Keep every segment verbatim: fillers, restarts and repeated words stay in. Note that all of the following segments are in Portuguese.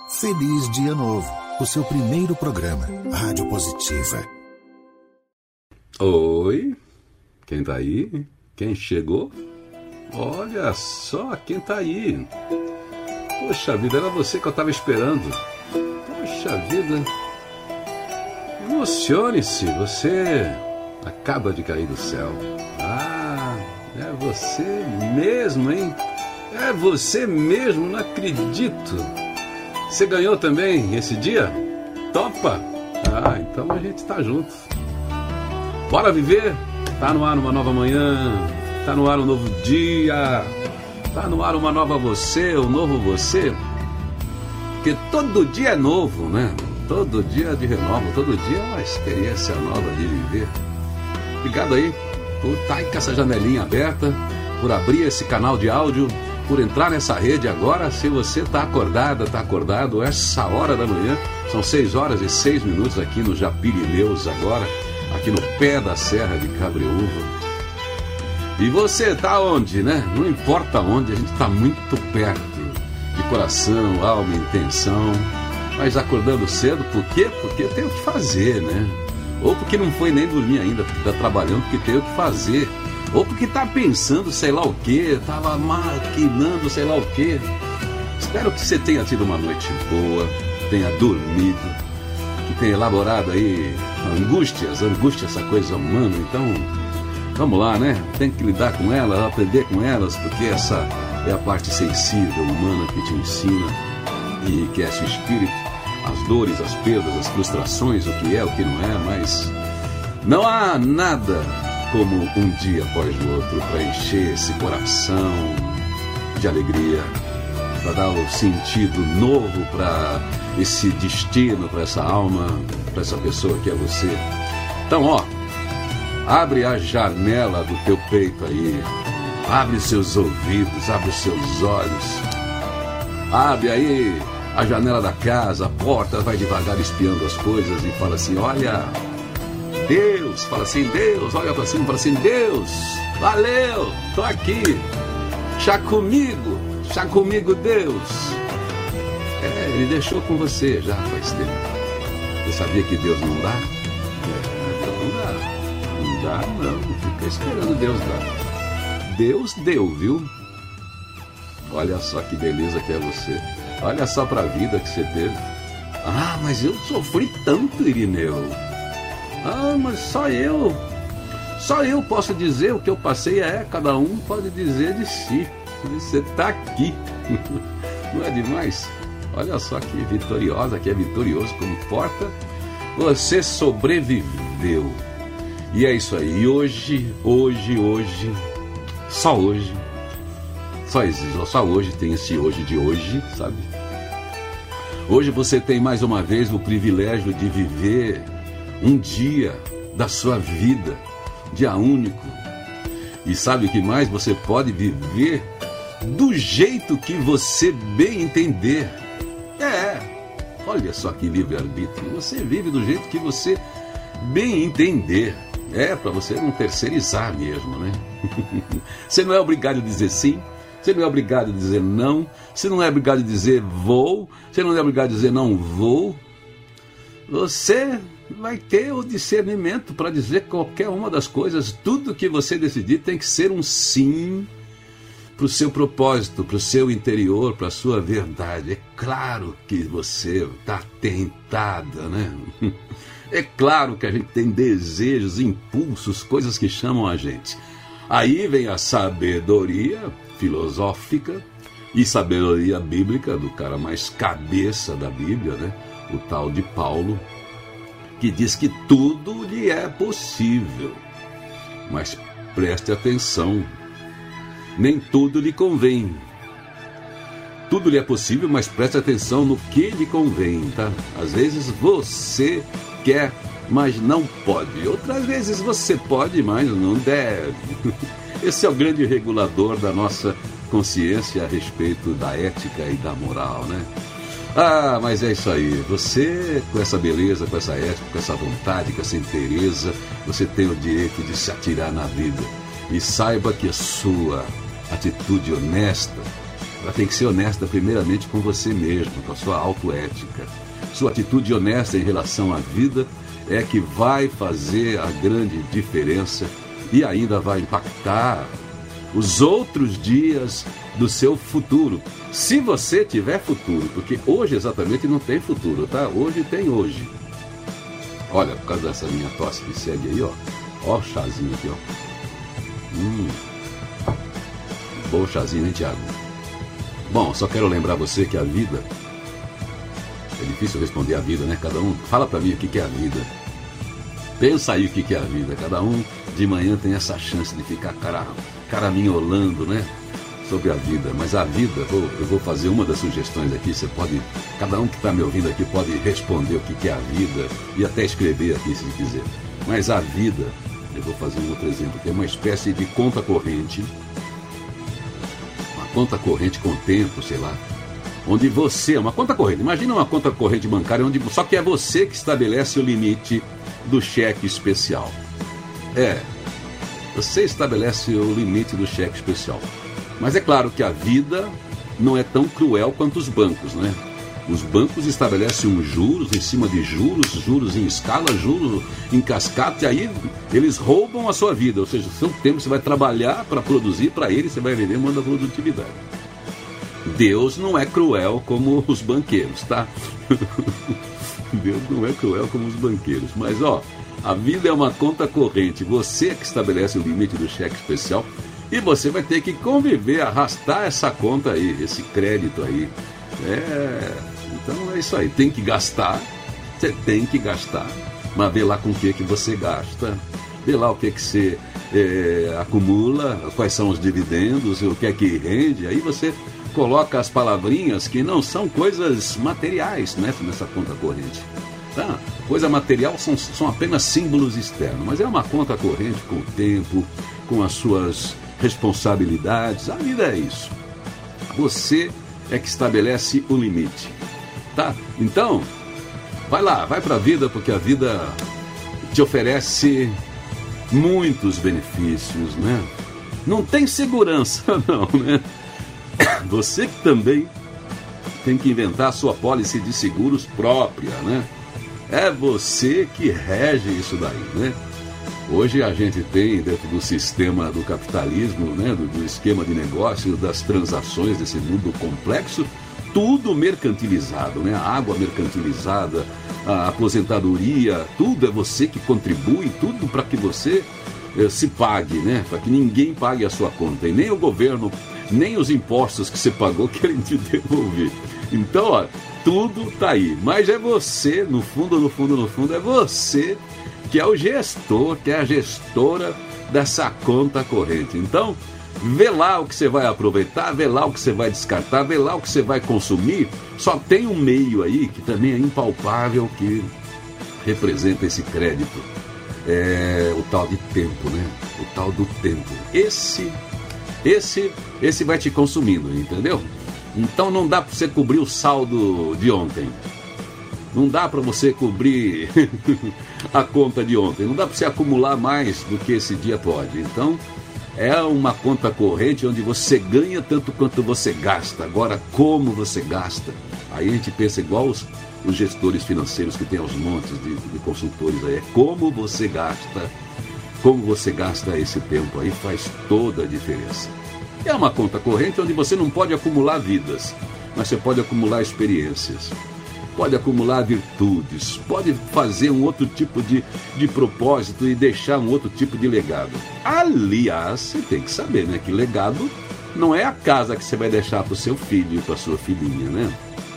Feliz Dia Novo, o seu primeiro programa, Rádio Positiva. Oi, quem tá aí? Quem chegou? Olha só quem tá aí. Poxa vida, era você que eu tava esperando. Poxa vida. Emocione-se, você acaba de cair do céu. Ah, é você mesmo, hein? É você mesmo, não acredito. Você ganhou também esse dia? Topa? Ah, então a gente tá junto. Bora viver? Tá no ar uma nova manhã, tá no ar um novo dia, tá no ar uma nova você, um novo você. Porque todo dia é novo, né? Todo dia de renovo, todo dia é uma experiência nova de viver. Obrigado aí por estar aí com essa janelinha aberta, por abrir esse canal de áudio, por entrar nessa rede agora. Se você está acordada, está acordado, essa hora da manhã, são seis horas e seis minutos aqui no Japirineus agora, aqui no pé da Serra de Cabreúva. E você está onde, né? Não importa onde, a gente está muito perto, de coração, alma, intenção. Mas acordando cedo, por quê? Porque tem o que fazer, né? Ou porque não foi nem dormir ainda, porque está trabalhando, porque tem o que fazer. Ou porque está pensando sei lá o quê, estava maquinando sei lá o quê. Espero que você tenha tido uma noite boa, tenha dormido, que tenha elaborado aí angústias, angústia, essa coisa humana. Então, vamos lá, né? Tem que lidar com elas, aprender com elas, porque essa é a parte sensível, humana, que te ensina e enriquece o espírito. As dores, as perdas, as frustrações, o que é, o que não é, mas não há nada como um dia após o outro para encher esse coração de alegria, para dar um sentido novo para esse destino, para essa alma, para essa pessoa que é você. Então, ó, abre a janela do teu peito aí, abre seus ouvidos, abre os seus olhos, abre aí a janela da casa, a porta, vai devagar espiando as coisas e fala assim, olha, Deus, fala assim, Deus, olha para cima, fala assim, Deus, valeu, tô aqui, chá comigo, chá comigo, Deus. É, ele deixou com você já faz tempo. Você sabia que Deus não dá? É, não dá, não dá, não, fica esperando Deus dar. Deus deu, viu? Olha só que beleza que é você. Olha só para a vida que você teve. Ah, mas eu sofri tanto, Irineu. Ah, mas só eu. Só eu posso dizer o que eu passei. É, cada um pode dizer de si. Você está aqui. Não é demais? Olha só que vitoriosa, que é vitorioso. Como importa, você sobreviveu. E é isso aí. E hoje, hoje, hoje, só hoje, Só existe, só hoje tem esse hoje de hoje, sabe? Hoje você tem mais uma vez o privilégio de viver um dia da sua vida, dia único. E sabe o que mais? Você pode viver do jeito que você bem entender. É, olha só que livre-arbítrio. Você vive do jeito que você bem entender. É, para você não terceirizar mesmo, né? Você não é obrigado a dizer sim. Você não é obrigado a dizer não, você não é obrigado a dizer vou, você não é obrigado a dizer não vou. Você vai ter o discernimento para dizer qualquer uma das coisas. Tudo que você decidir tem que ser um sim para o seu propósito, para o seu interior, para a sua verdade. É claro que você está tentada, né? É claro que a gente tem desejos, impulsos, coisas que chamam a gente. Aí vem a sabedoria filosófica e sabedoria bíblica do cara mais cabeça da Bíblia, né? O tal de Paulo, que diz que tudo lhe é possível. Mas preste atenção, nem tudo lhe convém. Tudo lhe é possível, mas preste atenção no que lhe convém, tá? Às vezes você quer, mas não pode. Outras vezes você pode, mas não deve. Esse é o grande regulador da nossa consciência a respeito da ética e da moral, né? Ah, mas é isso aí. Você, com essa beleza, com essa ética, com essa vontade, com essa inteireza, você tem o direito de se atirar na vida. E saiba que a sua atitude honesta ela tem que ser honesta primeiramente com você mesmo, com a sua autoética. Sua atitude honesta em relação à vida é que vai fazer a grande diferença e ainda vai impactar os outros dias do seu futuro. Se você tiver futuro, porque hoje exatamente não tem futuro, tá? Hoje tem hoje. Olha, por causa dessa minha tosse que segue aí, ó. Ó o chazinho aqui, ó. Hum. Bom chazinho, hein, Tiago? Bom, só quero lembrar você que a vida... É difícil responder a vida, né? Cada um... Fala pra mim o que é a vida. Pensa aí o que é a vida. Cada um de manhã tem essa chance de ficar cara, caraminholando, né? Sobre a vida. Mas a vida, vou, eu vou fazer uma das sugestões aqui. Você pode... Cada um que está me ouvindo aqui pode responder o que é a vida e até escrever aqui se quiser. Mas a vida, eu vou fazer um outro exemplo, que é uma espécie de conta corrente. Uma conta corrente com o tempo, sei lá. Onde você, uma conta corrente, imagina uma conta corrente bancária, onde só que é você que estabelece o limite do cheque especial. É, você estabelece o limite do cheque especial. Mas é claro que a vida não é tão cruel quanto os bancos, né? Os bancos estabelecem um juros em cima de juros, juros em escala, juros em cascata, e aí eles roubam a sua vida. Ou seja, o seu tempo você vai trabalhar para produzir, para ele você vai vender, manda produtividade. Deus não é cruel como os banqueiros, tá? Deus não é cruel como os banqueiros. Mas, ó, a vida é uma conta corrente. Você é que estabelece o limite do cheque especial e você vai ter que conviver, arrastar essa conta aí, esse crédito aí. É, então é isso aí. Tem que gastar, você tem que gastar, mas vê lá com o que, que você gasta. Vê lá o que, que você é, acumula, quais são os dividendos, o que é que rende. Aí você... coloca as palavrinhas que não são coisas materiais, né, nessa conta corrente. Tá? Coisa material são, são apenas símbolos externos, mas é uma conta corrente com o tempo, com as suas responsabilidades. A vida é isso. Você é que estabelece o limite. Tá? Então, vai lá, vai para a vida, porque a vida te oferece muitos benefícios, né? Não tem segurança, não, né? Você que também tem que inventar a sua pólice de seguros própria, né? É você que rege isso daí, né? Hoje a gente tem, dentro do sistema do capitalismo, né, do, do esquema de negócio, das transações desse mundo complexo, tudo mercantilizado, né? A água mercantilizada, a aposentadoria, tudo é você que contribui, tudo para que você eh, se pague, né? Para que ninguém pague a sua conta, e nem o governo, nem os impostos que você pagou querem te devolver. Então, ó, tudo tá aí. Mas é você, no fundo, no fundo, no fundo, é você que é o gestor, que é a gestora dessa conta corrente. Então, vê lá o que você vai aproveitar, vê lá o que você vai descartar, vê lá o que você vai consumir. Só tem um meio aí que também é impalpável, que representa esse crédito. É o tal de tempo, né? O tal do tempo. Esse... Esse, esse vai te consumindo, entendeu? Então não dá para você cobrir o saldo de ontem. Não dá para você cobrir a conta de ontem. Não dá para você acumular mais do que esse dia pode. Então é uma conta corrente onde você ganha tanto quanto você gasta. Agora, como você gasta? Aí a gente pensa igual os, os gestores financeiros que tem aos montes de, de consultores aí. É como você gasta. Como você gasta esse tempo aí faz toda a diferença. É uma conta corrente onde você não pode acumular vidas, mas você pode acumular experiências, pode acumular virtudes, pode fazer um outro tipo de, de propósito e deixar um outro tipo de legado. Aliás, você tem que saber, né, que legado não é a casa que você vai deixar para o seu filho e para a sua filhinha, né?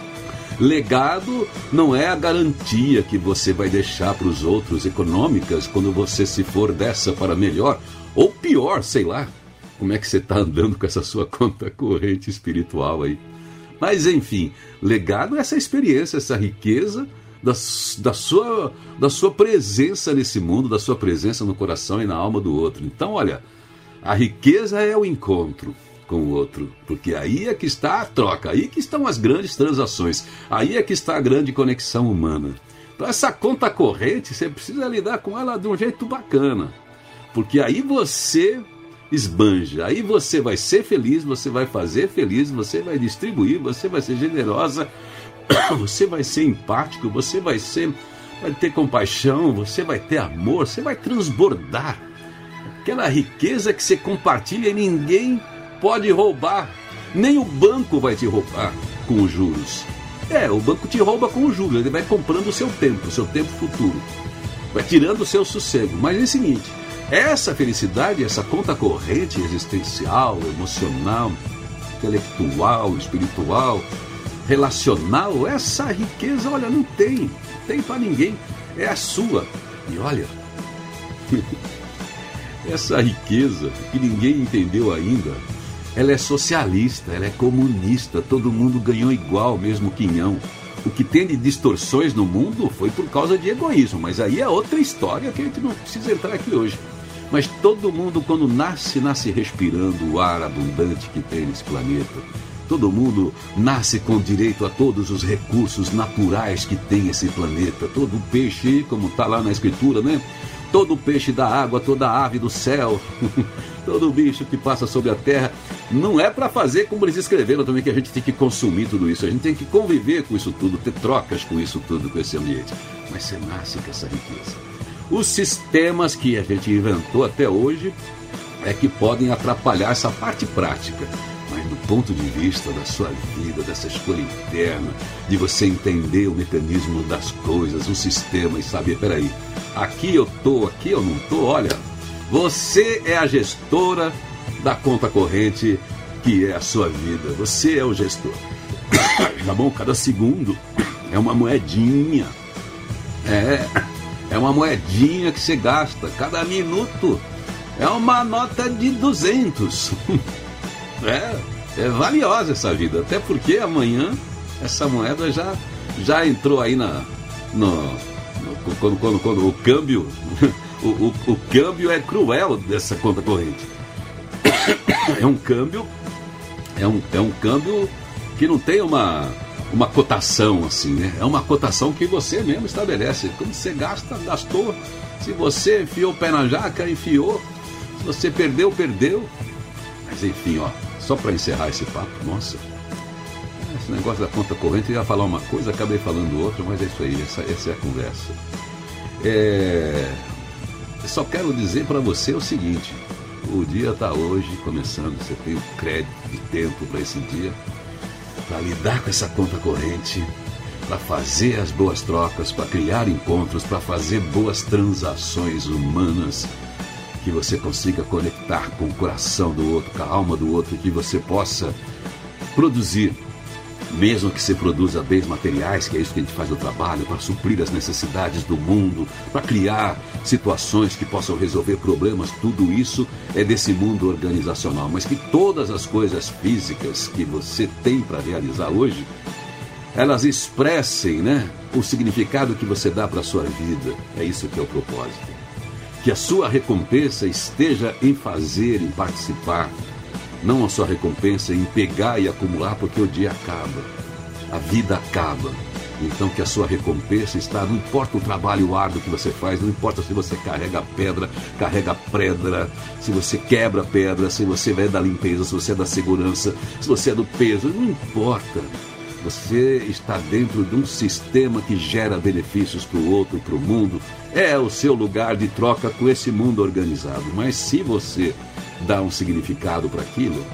Legado não é a garantia que você vai deixar para os outros econômicas quando você se for dessa para melhor ou pior, sei lá, como é que você está andando com essa sua conta corrente espiritual aí. Mas enfim, legado é essa experiência, essa riqueza da, da, sua, da sua presença nesse mundo, da sua presença no coração e na alma do outro. Então, olha, a riqueza é o encontro com o outro, porque aí é que está a troca, aí que estão as grandes transações, aí é que está a grande conexão humana. Então essa conta corrente, você precisa lidar com ela de um jeito bacana, porque aí você esbanja. Aí você vai ser feliz, você vai fazer feliz, você vai distribuir, você vai ser generosa, você vai ser empático, você vai ser, vai ter compaixão, você vai ter amor, você vai transbordar. Aquela riqueza que você compartilha e ninguém pode roubar. Nem o banco vai te roubar com os juros. É, o banco te rouba com os juros, ele vai comprando o seu tempo, o seu tempo futuro. Vai tirando o seu sossego. Mas é o seguinte, essa felicidade, essa conta corrente existencial, emocional, intelectual, espiritual, relacional, essa riqueza, olha, não tem, não tem para ninguém, é a sua. E olha, essa riqueza que ninguém entendeu ainda, ela é socialista, ela é comunista, todo mundo ganhou igual, mesmo quinhão. O que tem de distorções no mundo foi por causa de egoísmo, mas aí é outra história que a gente não precisa entrar aqui hoje. Mas todo mundo, quando nasce, nasce respirando o ar abundante que tem nesse planeta. Todo mundo nasce com direito a todos os recursos naturais que tem esse planeta. Todo peixe, como está lá na escritura, né? Todo peixe da água, toda ave do céu, todo bicho que passa sobre a terra. Não é para fazer como eles escreveram também, que a gente tem que consumir tudo isso. A gente tem que conviver com isso tudo, ter trocas com isso tudo, com esse ambiente. Mas você nasce com essa riqueza. Os sistemas que a gente inventou até hoje é que podem atrapalhar essa parte prática. Mas do ponto de vista da sua vida, dessa escolha interna, de você entender o mecanismo das coisas, o sistema e saber, peraí, aqui eu tô, aqui eu não tô, olha, você é a gestora da conta corrente que é a sua vida, você é o gestor. Tá bom? Cada segundo é uma moedinha, é, é uma moedinha que você gasta, cada minuto é uma nota de duzentos. É, é valiosa essa vida, até porque amanhã essa moeda já, já entrou aí na, no, no, quando, quando, quando o câmbio, o, o, o câmbio é cruel dessa conta corrente. É um câmbio, é um, é um câmbio que não tem uma, uma cotação assim, né? É uma cotação que você mesmo estabelece. Quando você gasta, gastou. Se você enfiou o pé na jaca, enfiou. Se você perdeu, perdeu. Mas enfim, ó, só para encerrar esse papo, nossa, esse negócio da conta corrente, eu ia falar uma coisa, acabei falando outra, mas é isso aí, essa, essa é a conversa. É, eu só quero dizer para você o seguinte, o dia está hoje começando, você tem o crédito de tempo para esse dia, para lidar com essa conta corrente, para fazer as boas trocas, para criar encontros, para fazer boas transações humanas, que você consiga conectar com o coração do outro, com a alma do outro, que você possa produzir, mesmo que você produza bens materiais, que é isso que a gente faz no trabalho, para suprir as necessidades do mundo, para criar situações que possam resolver problemas, tudo isso é desse mundo organizacional, mas que todas as coisas físicas que você tem para realizar hoje, elas expressem, né, o significado que você dá para a sua vida. É isso que é o propósito. Que a sua recompensa esteja em fazer, em participar. Não a sua recompensa em pegar e acumular, porque o dia acaba. A vida acaba. Então que a sua recompensa está, não importa o trabalho árduo que você faz, não importa se você carrega pedra, carrega pedra, se você quebra pedra, se você é da limpeza, se você é da segurança, se você é do peso, não importa. Você está dentro de um sistema que gera benefícios para o outro, para o mundo. É o seu lugar de troca com esse mundo organizado. Mas se você dá um significado para aquilo,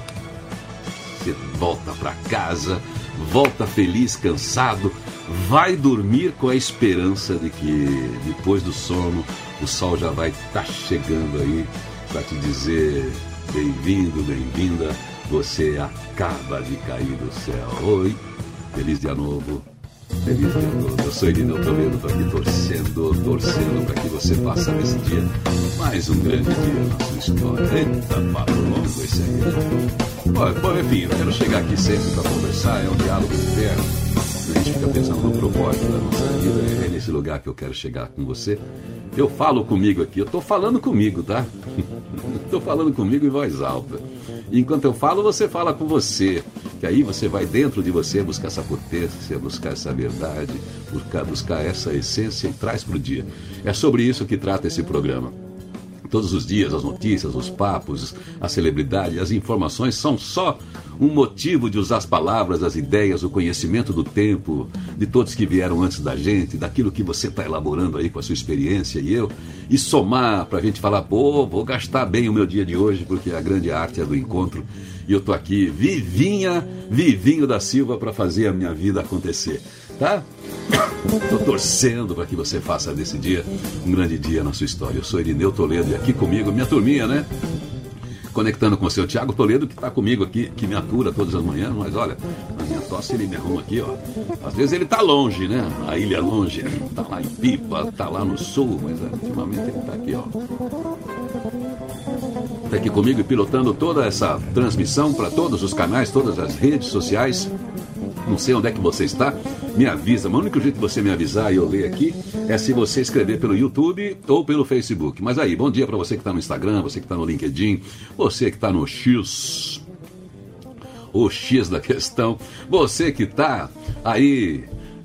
você volta para casa, volta feliz, cansado, vai dormir com a esperança de que depois do sono o sol já vai estar chegando aí para te dizer bem-vindo, bem-vinda, você acaba de cair do céu. Oi. Feliz dia novo, feliz dia novo. Eu sou Irineu Toledo, estou aqui torcendo, torcendo para que você faça nesse dia mais um grande dia na sua história. Eita, papo longo esse aí. Bom, bom, enfim, eu quero chegar aqui sempre para conversar, é um diálogo interno. A gente fica pensando no propósito da nossa vida, é nesse lugar que eu quero chegar com você. Eu falo comigo aqui, eu estou falando comigo, tá? Estou falando comigo em voz alta. E enquanto eu falo, você fala com você. Que aí você vai dentro de você buscar essa potência, buscar essa verdade, buscar, buscar essa essência e traz para o dia. É sobre isso que trata esse programa. Todos os dias as notícias, os papos, as celebridades, as informações são só um motivo de usar as palavras, as ideias, o conhecimento do tempo, de todos que vieram antes da gente, daquilo que você está elaborando aí com a sua experiência e eu, e somar para a gente falar, pô, vou gastar bem o meu dia de hoje, porque a grande arte é do encontro. E eu estou aqui, vivinha, vivinho da Silva, para fazer a minha vida acontecer, tá? Estou torcendo para que você faça desse dia um grande dia na sua história. Eu sou Irineu Toledo e aqui comigo, minha turminha, né? Conectando com o seu Tiago Toledo, que está comigo aqui, que me atura todas as manhãs, mas olha, a minha tosse ele me arruma aqui, ó. Às vezes ele está longe, né? A ilha é longe, está lá em Pipa, está lá no sul, mas ultimamente ele está aqui, ó. Está aqui comigo e pilotando toda essa transmissão para todos os canais, todas as redes sociais. Não sei onde é que você está, me avisa. Mas o único jeito de você me avisar e eu ler aqui é se você escrever pelo YouTube ou pelo Facebook. Mas aí, bom dia para você que está no Instagram, você que está no LinkedIn, você que está no X, o X da questão, você que está aí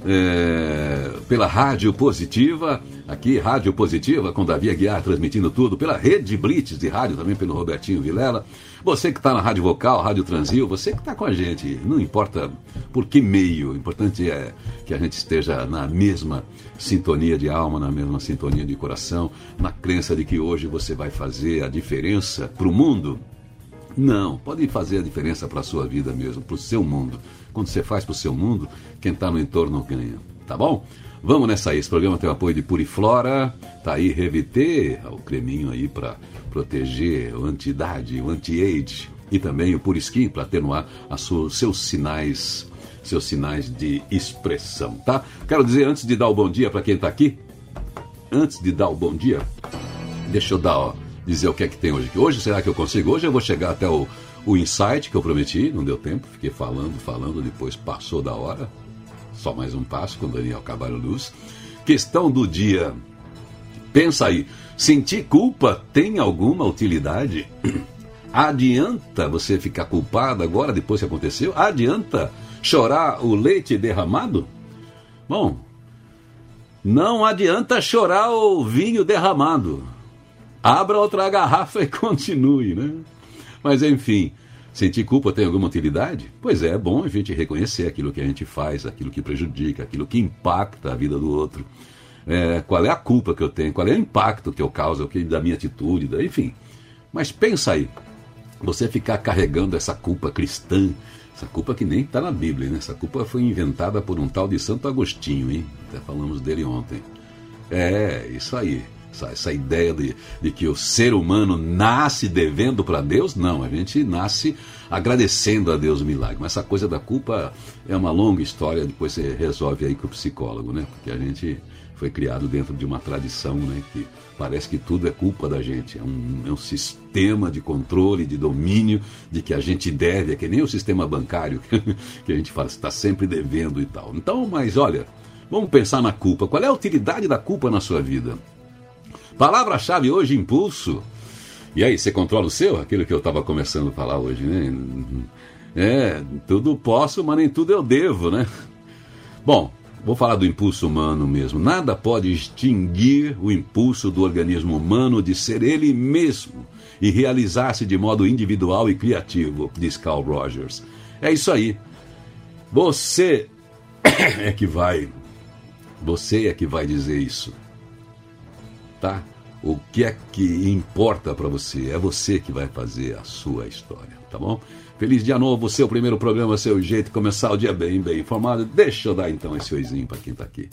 é, pela Rádio Positiva, aqui Rádio Positiva com Davi Aguiar transmitindo tudo, pela Rede Blitz de rádio também pelo Robertinho Vilela. Você que está na Rádio Vocal, Rádio Transil, você que está com a gente, não importa por que meio, o importante é que a gente esteja na mesma sintonia de alma, na mesma sintonia de coração, na crença de que hoje você vai fazer a diferença para o mundo. Não, pode fazer a diferença para a sua vida mesmo, para o seu mundo. Quando você faz para o seu mundo, quem está no entorno ganha, tá bom? Vamos nessa aí, esse programa tem o apoio de Puriflora, tá aí Reviter, o creminho aí para proteger, o anti-idade, o anti-age, e também o Puriskin para atenuar os seus sinais, seus sinais de expressão, tá? Quero dizer, antes de dar o bom dia para quem está aqui, antes de dar o bom dia, deixa eu dar, ó, dizer o que é que tem hoje. Hoje, será que eu consigo? Hoje eu vou chegar até o, o insight que eu prometi, não deu tempo, fiquei falando, falando, depois passou da hora. Só mais um passo com Daniel Cavalho Luz. Questão do dia. Pensa aí, sentir culpa tem alguma utilidade? Adianta você ficar culpado agora, depois que aconteceu? Adianta chorar o leite derramado? Bom, não adianta chorar o vinho derramado. Abra outra garrafa e continue, né? Mas enfim, sentir culpa tem alguma utilidade? Pois é, é bom a gente reconhecer aquilo que a gente faz, aquilo que prejudica, aquilo que impacta a vida do outro. É, qual é a culpa que eu tenho, qual é o impacto que eu causo da minha atitude, da, enfim. Mas pensa aí, você ficar carregando essa culpa cristã, essa culpa que nem está na Bíblia, né? Essa culpa foi inventada por um tal de Santo Agostinho, hein? Até falamos dele ontem. É, isso aí. Essa, essa ideia de, de que o ser humano nasce devendo para Deus, não, a gente nasce agradecendo a Deus o milagre. Mas essa coisa da culpa é uma longa história, depois você resolve aí com o psicólogo, né? Porque a gente foi criado dentro de uma tradição, né, que parece que tudo é culpa da gente. É um, é um sistema de controle, de domínio, de que a gente deve, é que nem o sistema bancário, que a gente fala, está sempre devendo e tal. Então, mas olha, vamos pensar na culpa. Qual é a utilidade da culpa na sua vida? Palavra-chave hoje, impulso. E aí, você controla o seu? Aquilo que eu estava começando a falar hoje, né? É, tudo posso, mas nem tudo eu devo, né? Bom, vou falar do impulso humano mesmo. Nada pode extinguir o impulso do organismo humano de ser ele mesmo e realizar-se de modo individual e criativo, diz Carl Rogers. É isso aí. Você é que vai, você é que vai dizer isso. Tá? O que é que importa para você? É você que vai fazer a sua história, tá bom? Feliz dia novo, seu primeiro programa, seu jeito de começar o dia bem, bem informado. Deixa eu dar então esse oizinho para quem tá aqui.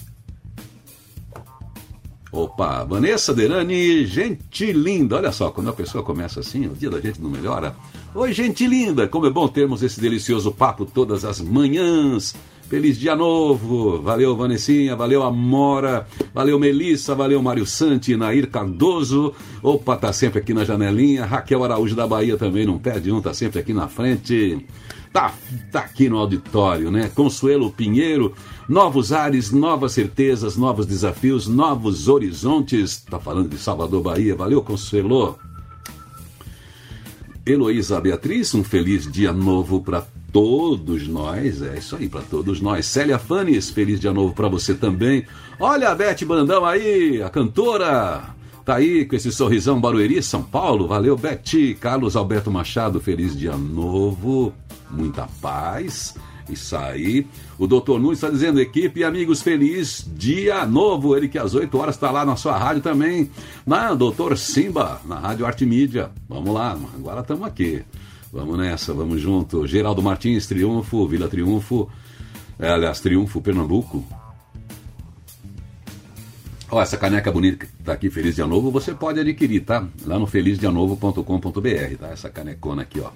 Opa, Vanessa Derani, gente linda. Olha só, quando a pessoa começa assim, o dia da gente não melhora. Oi, gente linda, como é bom termos esse delicioso papo todas as manhãs. Feliz dia novo, valeu Vanessinha, valeu Amora, valeu Melissa, valeu Mário Santi, Nair Cardoso, opa, tá sempre aqui na janelinha, Raquel Araújo da Bahia também não perde um, tá sempre aqui na frente, tá, tá aqui no auditório, né, Consuelo Pinheiro, novos ares, novas certezas, novos desafios, novos horizontes, tá falando de Salvador, Bahia, valeu Consuelo. Heloísa Beatriz, um feliz dia novo para todos nós, é isso aí, para todos nós. Célia Fanes, feliz dia novo para você também. Olha a Beth Brandão aí, a cantora. Tá aí com esse sorrisão, Barueri, São Paulo. Valeu, Beti. Carlos Alberto Machado, feliz dia novo. Muita paz. Isso aí. O doutor Nunes está dizendo, equipe e amigos, feliz dia novo. Ele que às oito horas está lá na sua rádio também. Na doutor Simba, na Rádio Arte Mídia. Vamos lá, agora estamos aqui. Vamos nessa, vamos junto. Geraldo Martins, Triunfo, Vila Triunfo. É, aliás, Triunfo, Pernambuco. Ó, essa caneca bonita que tá aqui, Feliz Dia Novo, você pode adquirir, tá? Lá no feliz dia novo ponto com ponto b r, tá? Essa canecona aqui, ó,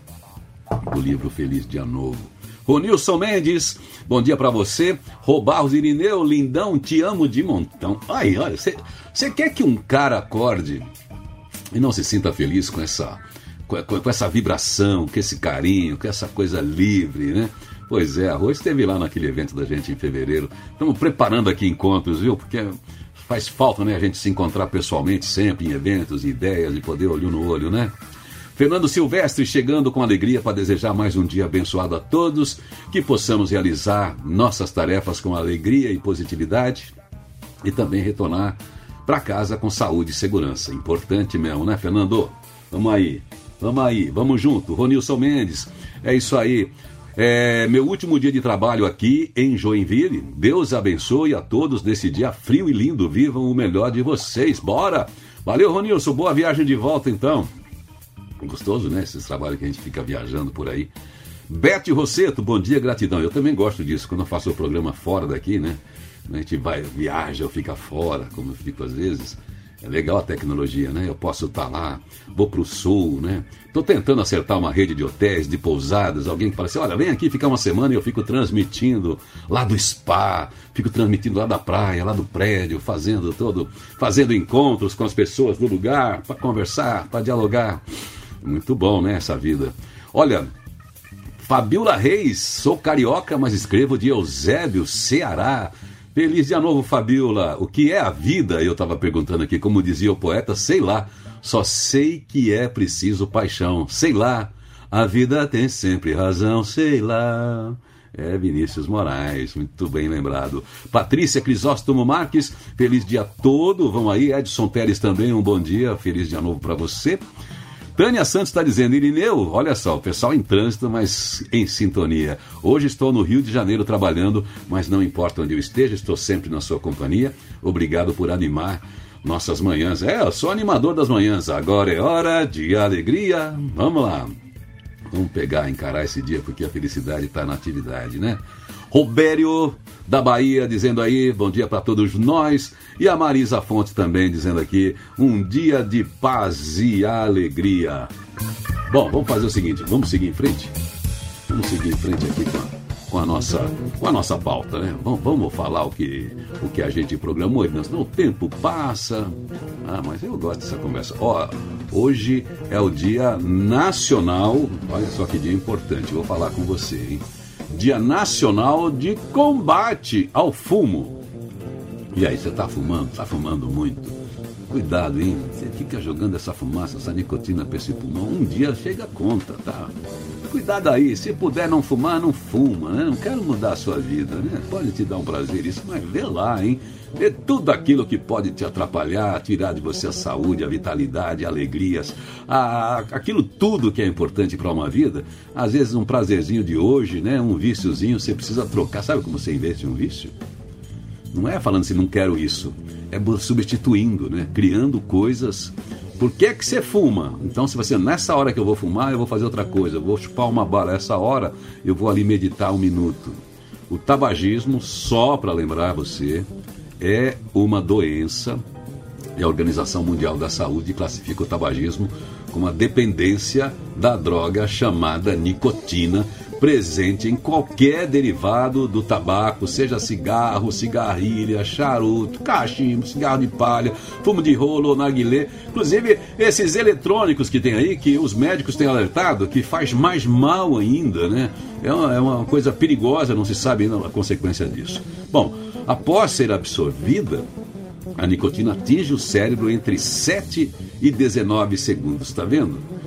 do livro Feliz Dia Novo. Ronilson Mendes, bom dia pra você. Robarros Irineu, lindão, te amo de montão. Aí, olha, você quer que um cara acorde e não se sinta feliz com essa, com, com essa vibração, com esse carinho, com essa coisa livre, né? Pois é, a Rô esteve lá naquele evento da gente em fevereiro. Estamos preparando aqui encontros, viu? Porque faz falta, né, a gente se encontrar pessoalmente sempre em eventos, ideias e poder olho no olho, né? Fernando Silvestre chegando com alegria para desejar mais um dia abençoado a todos, que possamos realizar nossas tarefas com alegria e positividade e também retornar para casa com saúde e segurança. Importante mesmo, né, Fernando? Vamos aí, vamos aí, vamos junto. Ronilson Mendes, é isso aí. É meu último dia de trabalho aqui em Joinville. Deus abençoe a todos nesse dia frio e lindo. Vivam o melhor de vocês. Bora! Valeu, Ronilson. Boa viagem de volta, então. Gostoso, né? Esses trabalhos que a gente fica viajando por aí. Bete Rosseto, bom dia, gratidão. Eu também gosto disso. Quando eu faço o programa fora daqui, né? A gente vai, viaja ou fica fora, como eu fico às vezes. É legal a tecnologia, né? Eu posso estar lá, vou para o sul, né? Estou tentando acertar uma rede de hotéis, de pousadas. Alguém que fala assim, olha, vem aqui ficar uma semana e eu fico transmitindo lá do spa, fico transmitindo lá da praia, lá do prédio, fazendo todo, fazendo encontros com as pessoas do lugar, para conversar, para dialogar. Muito bom, né, essa vida. Olha, Fabiola Reis, sou carioca, mas escrevo de Eusébio, Ceará. Feliz dia novo, Fabiola. O que é a vida? Eu estava perguntando aqui, como dizia o poeta, sei lá. Só sei que é preciso paixão. Sei lá. A vida tem sempre razão. Sei lá. É Vinícius Moraes, muito bem lembrado. Patrícia Crisóstomo Marques, feliz dia todo. Vamos aí, Edson Pérez também, um bom dia. Feliz dia novo para você. Tânia Santos está dizendo, Irineu, olha só, o pessoal em trânsito, mas em sintonia. Hoje estou no Rio de Janeiro trabalhando, mas não importa onde eu esteja, estou sempre na sua companhia. Obrigado por animar nossas manhãs. É, eu sou animador das manhãs. Agora é hora de alegria. Vamos lá. Vamos pegar, encarar esse dia, porque a felicidade está na atividade, né? Robério da Bahia dizendo aí, bom dia para todos nós. E a Marisa Fonte também dizendo aqui, um dia de paz e alegria. Bom, vamos fazer o seguinte, vamos seguir em frente? Vamos seguir em frente aqui com a, com a, nossa, com a nossa pauta, né? Vamos, vamos falar o que, o que a gente programou, senão o tempo passa. Ah, mas eu gosto dessa conversa. Ó, hoje é o Dia Nacional, olha só que dia importante, vou falar com você, hein? Dia Nacional de Combate ao Fumo. E aí, você tá fumando? Tá fumando muito? Cuidado, hein? Você fica jogando essa fumaça, essa nicotina para esse pulmão. Um dia chega a conta, tá? Cuidado aí. Se puder não fumar, não fuma, né? Não quero mudar a sua vida, né? Pode te dar um prazer isso, mas vê lá, hein? Vê tudo aquilo que pode te atrapalhar, tirar de você a saúde, a vitalidade, a alegrias, a, aquilo tudo que é importante para uma vida. Às vezes um prazerzinho de hoje, né? Um viciozinho, você precisa trocar. Sabe como você investe um vício? Não é falando assim, não quero isso. É substituindo, né? Criando coisas. Por que é que você fuma? Então, se você, nessa hora que eu vou fumar, eu vou fazer outra coisa. Eu vou chupar uma bala. Essa hora, eu vou ali meditar um minuto. O tabagismo, só para lembrar você, é uma doença. E a Organização Mundial da Saúde classifica o tabagismo como uma dependência da droga chamada nicotina, presente em qualquer derivado do tabaco, seja cigarro, cigarrilha, charuto, cachimbo, cigarro de palha, fumo de rolo ou narguilé. Inclusive, esses eletrônicos que tem aí, que os médicos têm alertado, que faz mais mal ainda, né? É uma, é uma coisa perigosa, não se sabe ainda a consequência disso. Bom, após ser absorvida, a nicotina atinge o cérebro entre sete e dezenove segundos, tá vendo?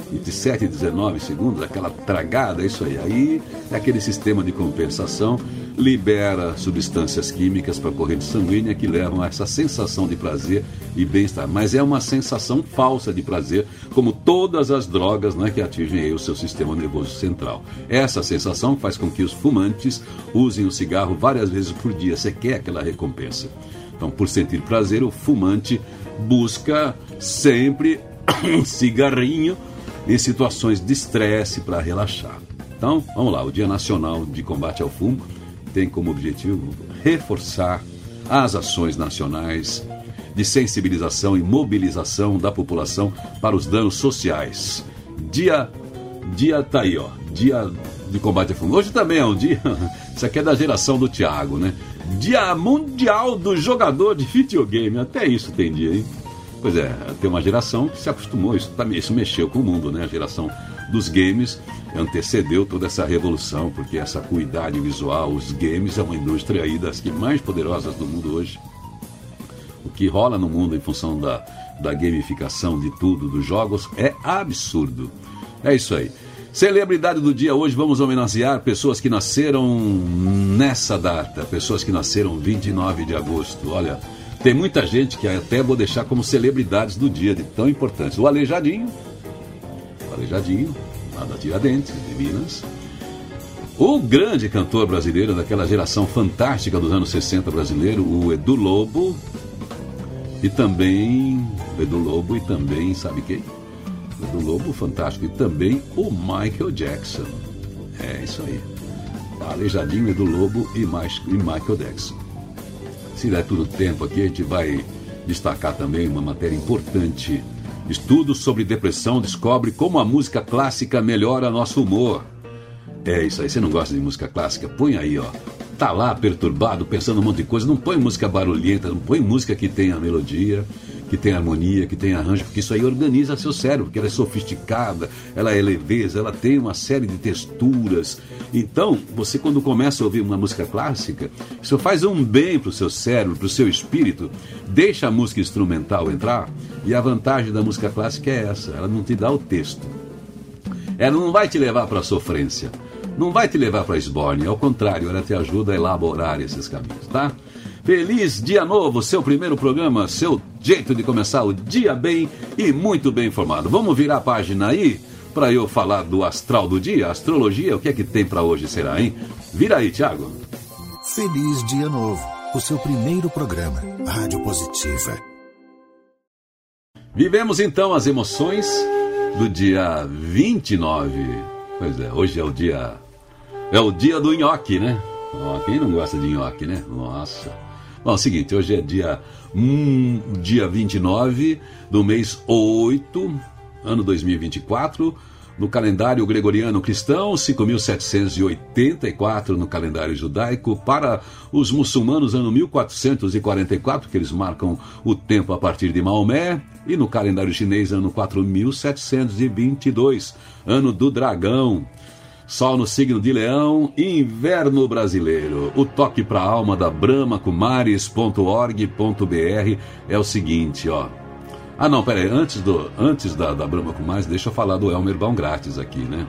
entre sete e dezenove segundos, aquela tragada, isso aí. Aí é aquele sistema de compensação, libera substâncias químicas para a corrente sanguínea que levam a essa sensação de prazer e bem-estar. Mas é uma sensação falsa de prazer, como todas as drogas, né, que atingem aí o seu sistema nervoso central. Essa sensação faz com que os fumantes usem o cigarro várias vezes por dia. Você quer aquela recompensa. Então, por sentir prazer, o fumante busca sempre um cigarrinho em situações de estresse para relaxar. Então, vamos lá, o Dia Nacional de Combate ao Fumo tem como objetivo reforçar as ações nacionais de sensibilização e mobilização da população para os danos sociais. Dia, dia tá aí, ó, Dia de Combate ao Fumo. Hoje também é um dia, isso aqui é da geração do Thiago, né? Dia Mundial do Jogador de Videogame, até isso tem dia, hein? Pois é, tem uma geração que se acostumou, isso, isso mexeu com o mundo, né? A geração dos games antecedeu toda essa revolução, porque essa acuidade visual, os games é uma indústria aí das que mais poderosas do mundo hoje. O que rola no mundo em função da, da gamificação de tudo, dos jogos, é absurdo. É isso aí. Celebridade do dia hoje, vamos homenagear pessoas que nasceram nessa data, pessoas que nasceram vinte e nove de agosto. Olha, tem muita gente que até vou deixar como celebridades do dia, de tão importantes. O Aleijadinho, o Aleijadinho, lá da Tiradentes, de Minas. O grande cantor brasileiro daquela geração fantástica dos anos sessenta brasileiro, o Edu Lobo. E também, Edu Lobo e também, sabe quem? Edu Lobo, fantástico. E também o Michael Jackson. É isso aí. Aleijadinho, Edu Lobo e Michael Jackson. Se der tudo tempo aqui, a gente vai destacar também uma matéria importante. Estudos sobre depressão descobre como a música clássica melhora nosso humor. É isso aí, você não gosta de música clássica? Põe aí, ó. Tá lá perturbado, pensando um monte de coisa, não põe música barulhenta, não põe música que tenha melodia, que tenha harmonia, que tenha arranjo, porque isso aí organiza seu cérebro, porque ela é sofisticada, ela é leveza, ela tem uma série de texturas. Então, você quando começa a ouvir uma música clássica, isso faz um bem pro seu cérebro, pro seu espírito, deixa a música instrumental entrar, e a vantagem da música clássica é essa, ela não te dá o texto. Ela não vai te levar para a sofrência, não vai te levar para a esbórnia, ao contrário, ela te ajuda a elaborar esses caminhos, tá? Feliz dia novo, seu primeiro programa, seu jeito de começar o dia bem e muito bem informado. Vamos virar a página aí para eu falar do astral do dia, astrologia, o que é que tem para hoje será, hein? Vira aí, Thiago. Feliz dia novo, o seu primeiro programa, Rádio Positiva. Vivemos então as emoções do dia vinte e nove. Pois é, hoje é o dia é o dia do nhoque, né? Oh, quem não gosta de nhoque, né? Nossa. Bom, é o seguinte, hoje é dia, hum, dia vinte e nove do mês oito, ano dois mil e vinte e quatro, no calendário gregoriano cristão, cinco mil setecentos e oitenta e quatro no calendário judaico, para os muçulmanos, ano mil quatrocentos e quarenta e quatro, que eles marcam o tempo a partir de Maomé, e no calendário chinês, ano quatro mil setecentos e vinte e dois, ano do dragão. Sol no signo de Leão, inverno brasileiro. O toque para a alma da brahma kumaris ponto org ponto br é o seguinte, ó. Ah, não, peraí, antes, do, antes da, da Brahma Kumaris, deixa eu falar do Elmer Baumgartz aqui, né?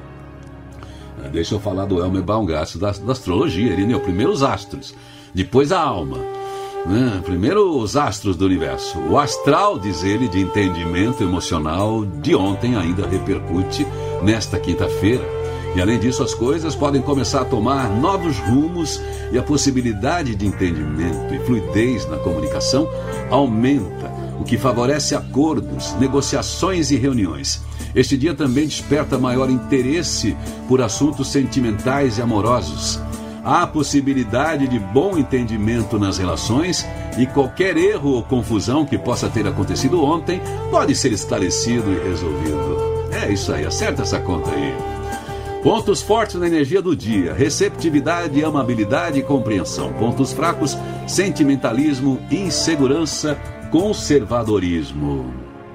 Deixa eu falar do Elmer Baumgartz da, da astrologia, ele, né? Primeiro os astros, depois a alma, né? Primeiro os astros do universo. O astral, diz ele, de entendimento emocional de ontem ainda repercute nesta quinta-feira. E além disso, as coisas podem começar a tomar novos rumos e a possibilidade de entendimento e fluidez na comunicação aumenta, o que favorece acordos, negociações e reuniões. Este dia também desperta maior interesse por assuntos sentimentais e amorosos. Há possibilidade de bom entendimento nas relações e qualquer erro ou confusão que possa ter acontecido ontem pode ser esclarecido e resolvido. É isso aí, acerta essa conta aí. Pontos fortes na energia do dia: receptividade, amabilidade e compreensão. Pontos fracos: sentimentalismo, insegurança, conservadorismo.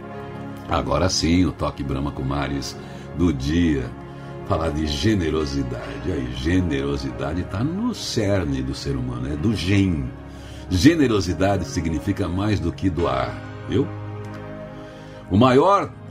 Agora sim, o toque Brahma Kumaris do dia. Falar de generosidade. Aí, generosidade está no cerne do ser humano, é do gen. Generosidade significa mais do que doar, viu? O maior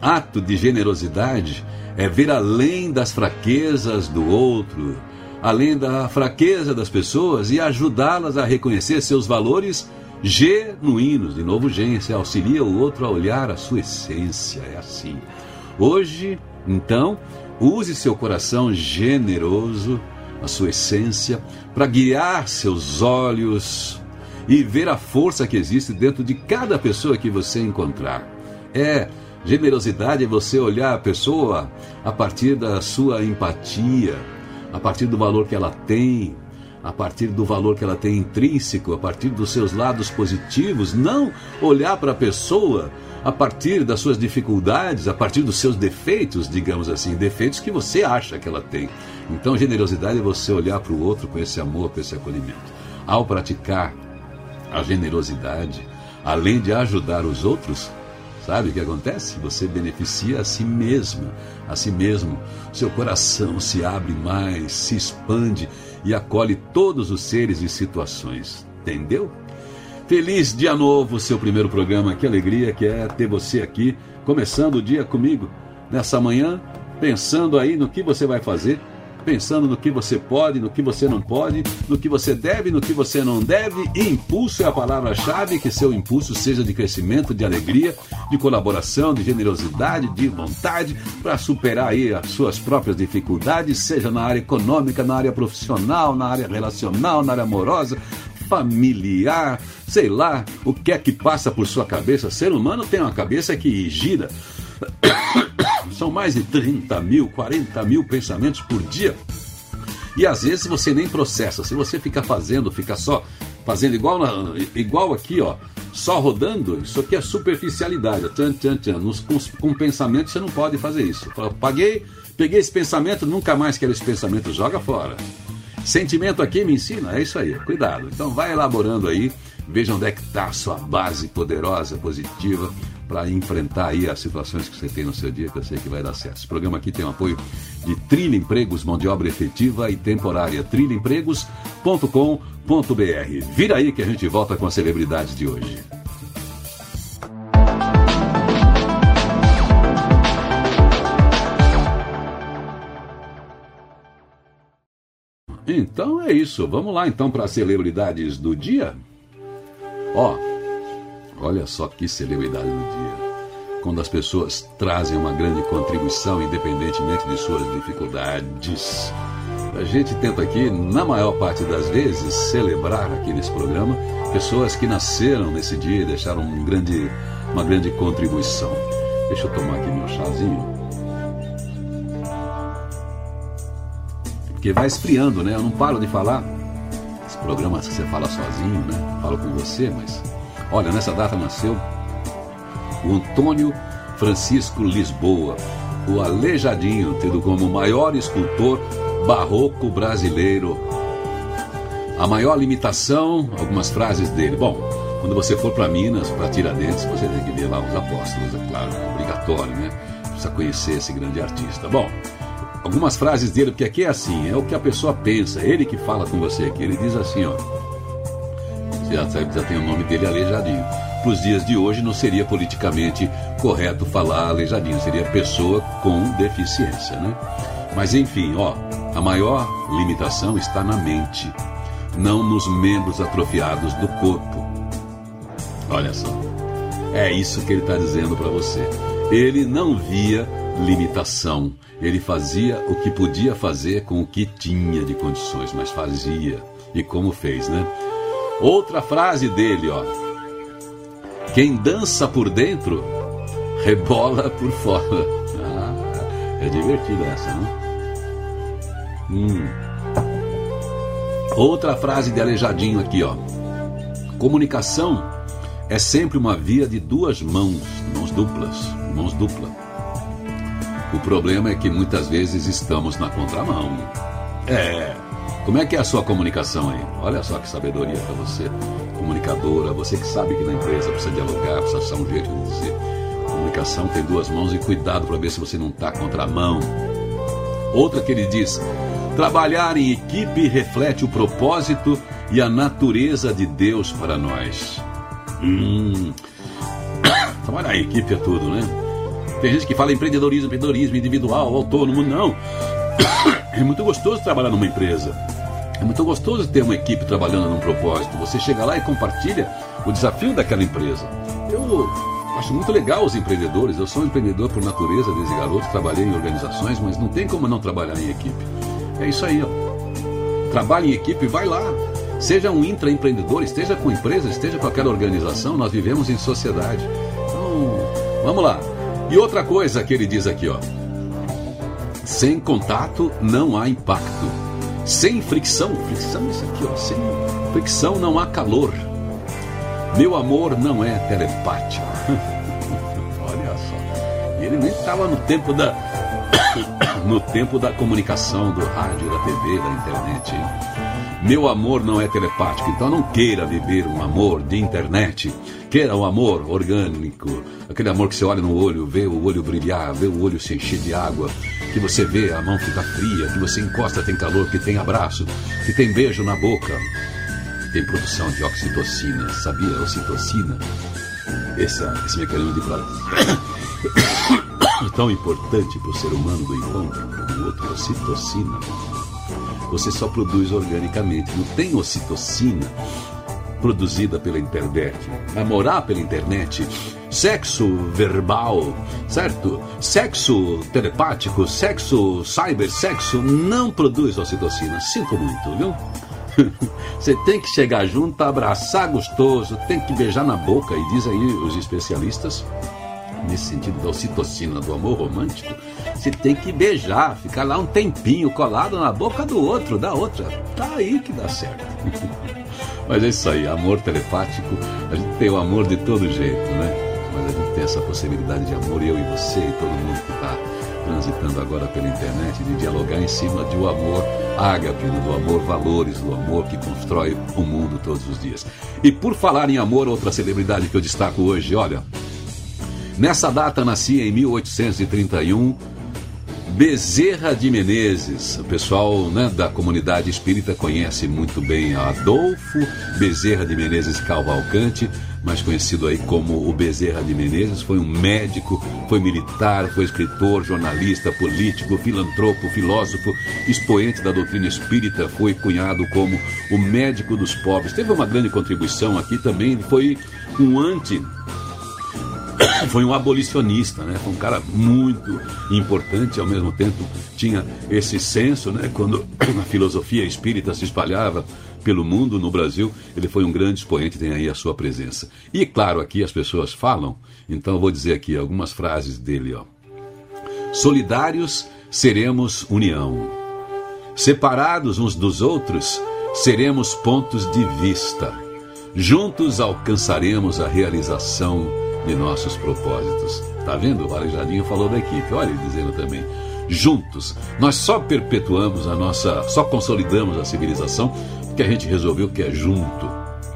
ato de generosidade é ver além das fraquezas do outro, além da fraqueza das pessoas e ajudá-las a reconhecer seus valores genuínos. De novo, gen, você auxilia o outro a olhar a sua essência, é assim. Hoje, então, use seu coração generoso, a sua essência, para guiar seus olhos e ver a força que existe dentro de cada pessoa que você encontrar. É, generosidade é você olhar a pessoa a partir da sua empatia, a partir do valor que ela tem, a partir do valor que ela tem intrínseco, a partir dos seus lados positivos, não olhar para a pessoa a partir das suas dificuldades, a partir dos seus defeitos, digamos assim, defeitos que você acha que ela tem. Então, generosidade é você olhar para o outro com esse amor, com esse acolhimento. Ao praticar a generosidade, além de ajudar os outros, sabe o que acontece? Você beneficia a si mesma, a si mesmo. Seu coração se abre mais, se expande e acolhe todos os seres e situações. Entendeu? Feliz dia novo, seu primeiro programa. Que alegria que é ter você aqui, começando o dia comigo. Nessa manhã, pensando aí no que você vai fazer, pensando no que você pode, no que você não pode, no que você deve, no que você não deve. Impulso é a palavra-chave, que seu impulso seja de crescimento, de alegria, de colaboração, de generosidade, de vontade, para superar aí as suas próprias dificuldades, seja na área econômica, na área profissional, na área relacional, na área amorosa, familiar, sei lá, o que é que passa por sua cabeça. Ser humano tem uma cabeça que gira. São mais de trinta mil, quarenta mil pensamentos por dia. E às vezes você nem processa. Se você ficar fazendo, ficar só fazendo igual, na, igual aqui, ó, só rodando, isso aqui é superficialidade. Tchan, tchan, tchan. Nos, com, com pensamento você não pode fazer isso. Paguei, peguei esse pensamento, nunca mais quero esse pensamento, joga fora. Sentimento aqui me ensina, é isso aí, cuidado. Então vai elaborando aí, veja onde é que está a sua base poderosa, positiva, para enfrentar aí as situações que você tem no seu dia, que eu sei que vai dar certo. Esse programa aqui tem o apoio de Trilha Empregos, mão de obra efetiva e temporária, trilha empregos ponto com ponto b r. Vira aí que a gente volta com as celebridades de hoje. Então é isso, vamos lá então para as celebridades do dia. Ó, olha só que celebridade do dia. Quando as pessoas trazem uma grande contribuição, independentemente de suas dificuldades. A gente tenta aqui, na maior parte das vezes, celebrar aqui nesse programa pessoas que nasceram nesse dia e deixaram um grande, uma grande contribuição. Deixa eu tomar aqui meu chazinho. Porque vai esfriando, né? Eu não paro de falar. Esse programa que você fala sozinho, né? Falo com você, mas... Olha, nessa data nasceu o Antônio Francisco Lisboa, o Aleijadinho, tido como o maior escultor barroco brasileiro. A maior limitação, algumas frases dele. Bom, quando você for para Minas, para Tiradentes, você tem que ver lá os apóstolos, é claro, é obrigatório, né? Precisa conhecer esse grande artista. Bom, algumas frases dele, porque aqui é assim, é o que a pessoa pensa, ele que fala com você aqui. Ele diz assim, ó, você já sabe que já tem o nome dele, Aleijadinho. Para os dias de hoje não seria politicamente correto falar Aleijadinho, seria pessoa com deficiência, né? Mas enfim, ó, a maior limitação está na mente, não nos membros atrofiados do corpo. Olha só, é isso que ele está dizendo para você. Ele não via limitação, ele fazia o que podia fazer com o que tinha de condições, mas fazia, e como fez, né? Outra frase dele, ó, quem dança por dentro, rebola por fora. Ah, é divertida essa, né? Hum. Outra frase de Aleijadinho aqui, ó, comunicação é sempre uma via de duas mãos, mãos duplas, mãos dupla. O problema é que muitas vezes estamos na contramão. É. Como é que é a sua comunicação aí? Olha só que sabedoria para você, comunicadora, você que sabe que na empresa precisa dialogar, precisa achar um jeito de dizer. Comunicação tem duas mãos e cuidado para ver se você não está contramão. Outra que ele diz, trabalhar em equipe reflete o propósito e a natureza de Deus para nós. Hum. Trabalhar em equipe é tudo, né? Tem gente que fala empreendedorismo, empreendedorismo individual, autônomo. Não. É muito gostoso trabalhar numa empresa. É muito gostoso ter uma equipe trabalhando num propósito. Você chega lá e compartilha o desafio daquela empresa. Eu acho muito legal os empreendedores. Eu sou um empreendedor por natureza desde garoto. Trabalhei em organizações, mas não tem como não trabalhar em equipe. É isso aí, ó. Trabalhe em equipe, vai lá. Seja um intraempreendedor, esteja com empresa, esteja com aquela organização. Nós vivemos em sociedade. Então, vamos lá. E outra coisa que ele diz aqui, ó. Sem contato não há impacto. Sem fricção, fricção isso aqui, ó. Sem fricção não há calor. Meu amor não é telepático. Olha só. E ele nem estava no tempo da no tempo da comunicação, do rádio, da T V, da internet, hein? Meu amor não é telepático, então não queira viver um amor de internet. Queira um amor orgânico, aquele amor que você olha no olho, vê o olho brilhar, vê o olho se encher de água, que você vê a mão ficar fria, que você encosta, tem calor, que tem abraço, que tem beijo na boca. Tem produção de oxitocina, sabia? Oxitocina. Esse, esse mecanismo de prazer tão importante para o ser humano do encontro com o outro, ocitocina. Você só produz organicamente, não tem ocitocina produzida pela internet. Namorar pela internet, sexo verbal, certo? Sexo telepático, sexo cybersexo não produz ocitocina. Sinto muito, viu? Você tem que chegar junto, abraçar gostoso, tem que beijar na boca, e diz aí os especialistas, nesse sentido da ocitocina, do amor romântico, você tem que beijar, ficar lá um tempinho colado na boca do outro, da outra. Tá aí que dá certo. Mas é isso aí, amor telepático, a gente tem o amor de todo jeito, né? Mas a gente tem essa possibilidade de amor, eu e você e todo mundo que está transitando agora pela internet, de dialogar em cima de um amor ágape, do amor valores, do amor que constrói o mundo todos os dias. E por falar em amor, outra celebridade que eu destaco hoje, olha, nessa data nascia em mil oitocentos e trinta e um Bezerra de Menezes. O pessoal, né, da comunidade espírita conhece muito bem Adolfo Bezerra de Menezes Cavalcante, mais conhecido aí como o Bezerra de Menezes. Foi um médico, foi militar, foi escritor, jornalista, político, filantropo, filósofo, expoente da doutrina espírita, foi cunhado como o médico dos pobres. Teve uma grande contribuição aqui também, ele foi um anti... Foi um abolicionista, né? Foi um cara muito importante, ao mesmo tempo tinha esse senso, né? Quando a filosofia espírita se espalhava pelo mundo, no Brasil, ele foi um grande expoente, tem aí a sua presença. E claro, aqui as pessoas falam, então eu vou dizer aqui algumas frases dele, ó. Solidários seremos união. Separados uns dos outros, seremos pontos de vista. Juntos alcançaremos a realização de nossos propósitos. Tá vendo? O Aleijadinho falou da equipe. Olha ele dizendo também. Juntos, nós só perpetuamos a nossa, só consolidamos a civilização porque a gente resolveu que é junto.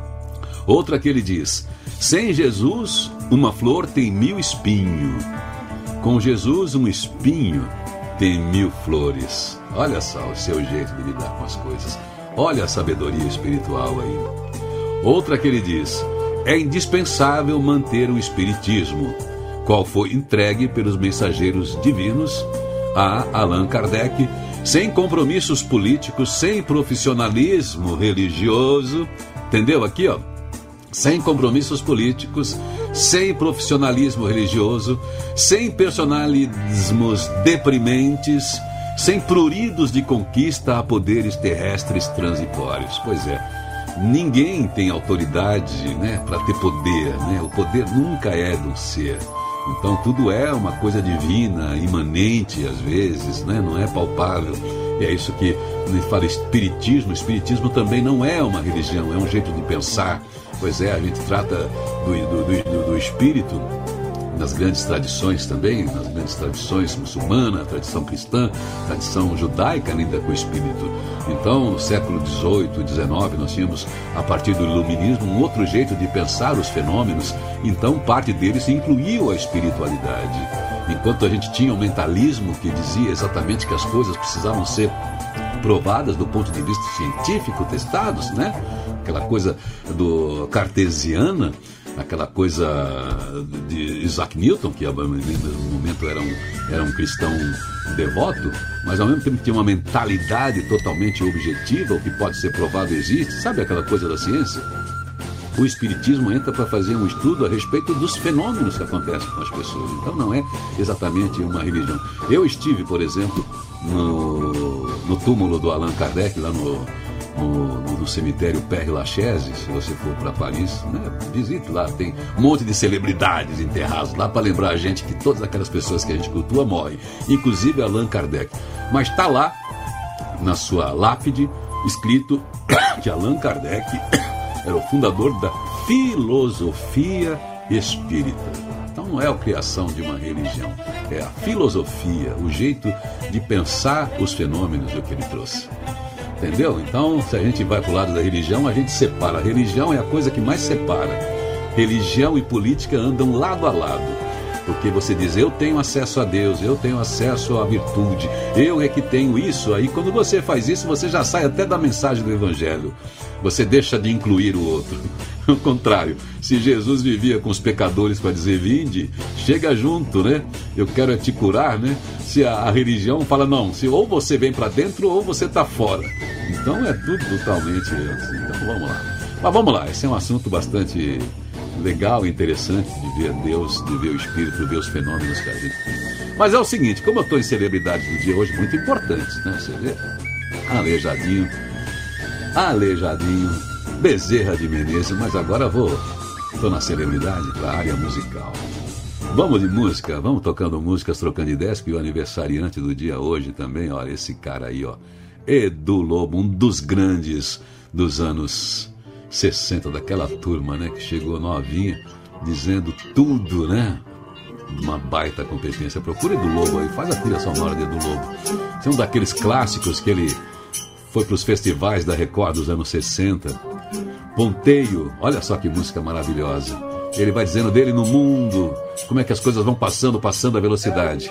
Outra que ele diz: sem Jesus, uma flor tem mil espinhos. Com Jesus, um espinho tem mil flores. Olha só o seu jeito de lidar com as coisas. Olha a sabedoria espiritual aí. Outra que ele diz: é indispensável manter o espiritismo, qual foi entregue pelos mensageiros divinos a Allan Kardec, sem compromissos políticos, sem profissionalismo religioso, entendeu aqui, ó? Sem compromissos políticos, sem profissionalismo religioso, sem personalismos deprimentes, sem pruridos de conquista a poderes terrestres transitórios. Pois é. Ninguém tem autoridade, né, para ter poder, né? O poder nunca é do ser. Então tudo é uma coisa divina, imanente às vezes, né? Não é palpável. E é isso que ele fala espiritismo. O espiritismo também não é uma religião, é um jeito de pensar. Pois é, a gente trata do, do, do, do espírito nas grandes tradições também, nas grandes tradições muçulmana, tradição cristã, tradição judaica lida com o espírito. Então, no século dezoito, dezenove, nós tínhamos, a partir do iluminismo, um outro jeito de pensar os fenômenos. Então, parte deles incluiu a espiritualidade. Enquanto a gente tinha o mentalismo que dizia exatamente que as coisas precisavam ser provadas do ponto de vista científico, testados, né? Aquela coisa do cartesiana. aquela coisa de Isaac Newton, que no momento era um, era um cristão devoto, mas ao mesmo tempo tinha uma mentalidade totalmente objetiva, o que pode ser provado existe. Sabe aquela coisa da ciência? O Espiritismo entra para fazer um estudo a respeito dos fenômenos que acontecem com as pessoas. Então não é exatamente uma religião. Eu estive, por exemplo, no, no túmulo do Allan Kardec, lá no, no, no cemitério Père Lachaise. Se você for para Paris, né, visite lá, tem um monte de celebridades enterradas lá para lembrar a gente que todas aquelas pessoas que a gente cultua morrem, inclusive Allan Kardec. Mas está lá, na sua lápide, escrito que Allan Kardec era o fundador da filosofia espírita. Então não é a criação de uma religião, é a filosofia, o jeito de pensar os fenômenos do que ele trouxe. Entendeu? Então, se a gente vai para o lado da religião, a gente separa. A religião é a coisa que mais separa. Religião e política andam lado a lado. Porque você diz, eu tenho acesso a Deus, eu tenho acesso à virtude, eu é que tenho isso. Aí quando você faz isso, você já sai até da mensagem do Evangelho. Você deixa de incluir o outro. Ao contrário, se Jesus vivia com os pecadores para dizer, vinde, chega junto, né? Eu quero é te curar, né? Se a, a religião fala, não, se ou você vem para dentro ou você está fora. Então é tudo totalmente assim. Então vamos lá. Mas vamos lá, esse é um assunto bastante legal, interessante de ver Deus, de ver o Espírito, de ver os fenômenos que a gente tem. Mas é o seguinte, como eu estou em celebridades do dia hoje, muito importantes, né? Você vê? Aleijadinho, Aleijadinho, Bezerra de Menezes, mas agora vou, estou na celebridade, para a área musical. Vamos de música, vamos tocando músicas, trocando ideias, que o aniversariante do dia hoje também, olha, esse cara aí, ó, Edu Lobo, um dos grandes dos anos sessenta, daquela turma, né, que chegou novinha, dizendo tudo, né, uma baita competência. Procura Edu Lobo aí, faz a trilha sonora de Edu Lobo. Esse é um daqueles clássicos que ele foi para os festivais da Record dos anos sessenta. Ponteio, olha só que música maravilhosa. Ele vai dizendo dele no mundo, como é que as coisas vão passando, passando a velocidade.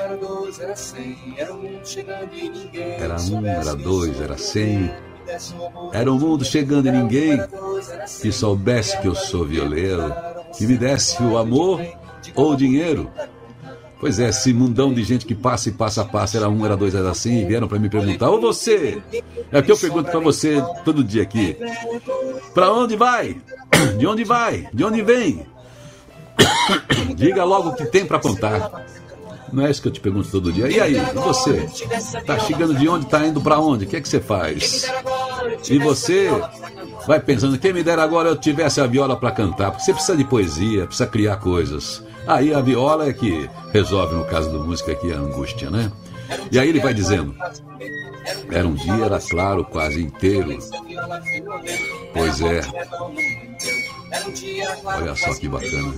Era um, era dois, era cem. Era um mundo chegando e ninguém que soubesse que eu sou violeiro, que me desse o amor ou o dinheiro. Pois é, esse mundão de gente que passa e passa, passa, era um, era dois, era assim, e vieram para me perguntar, ô você, é o que eu pergunto para você todo dia aqui, para onde vai? De onde vai? De onde vem? Diga logo o que tem para contar. Não é isso que eu te pergunto todo dia. E aí, e você? Tá chegando de onde? Tá indo para onde? O que é que você faz? E você vai pensando, quem me dera agora eu tivesse a viola para cantar, porque você precisa de poesia, precisa criar coisas. Aí a viola é que resolve, no caso da música aqui, a angústia, né? E aí ele vai dizendo, era um dia, era claro, quase inteiro. Pois é. Olha só que bacana.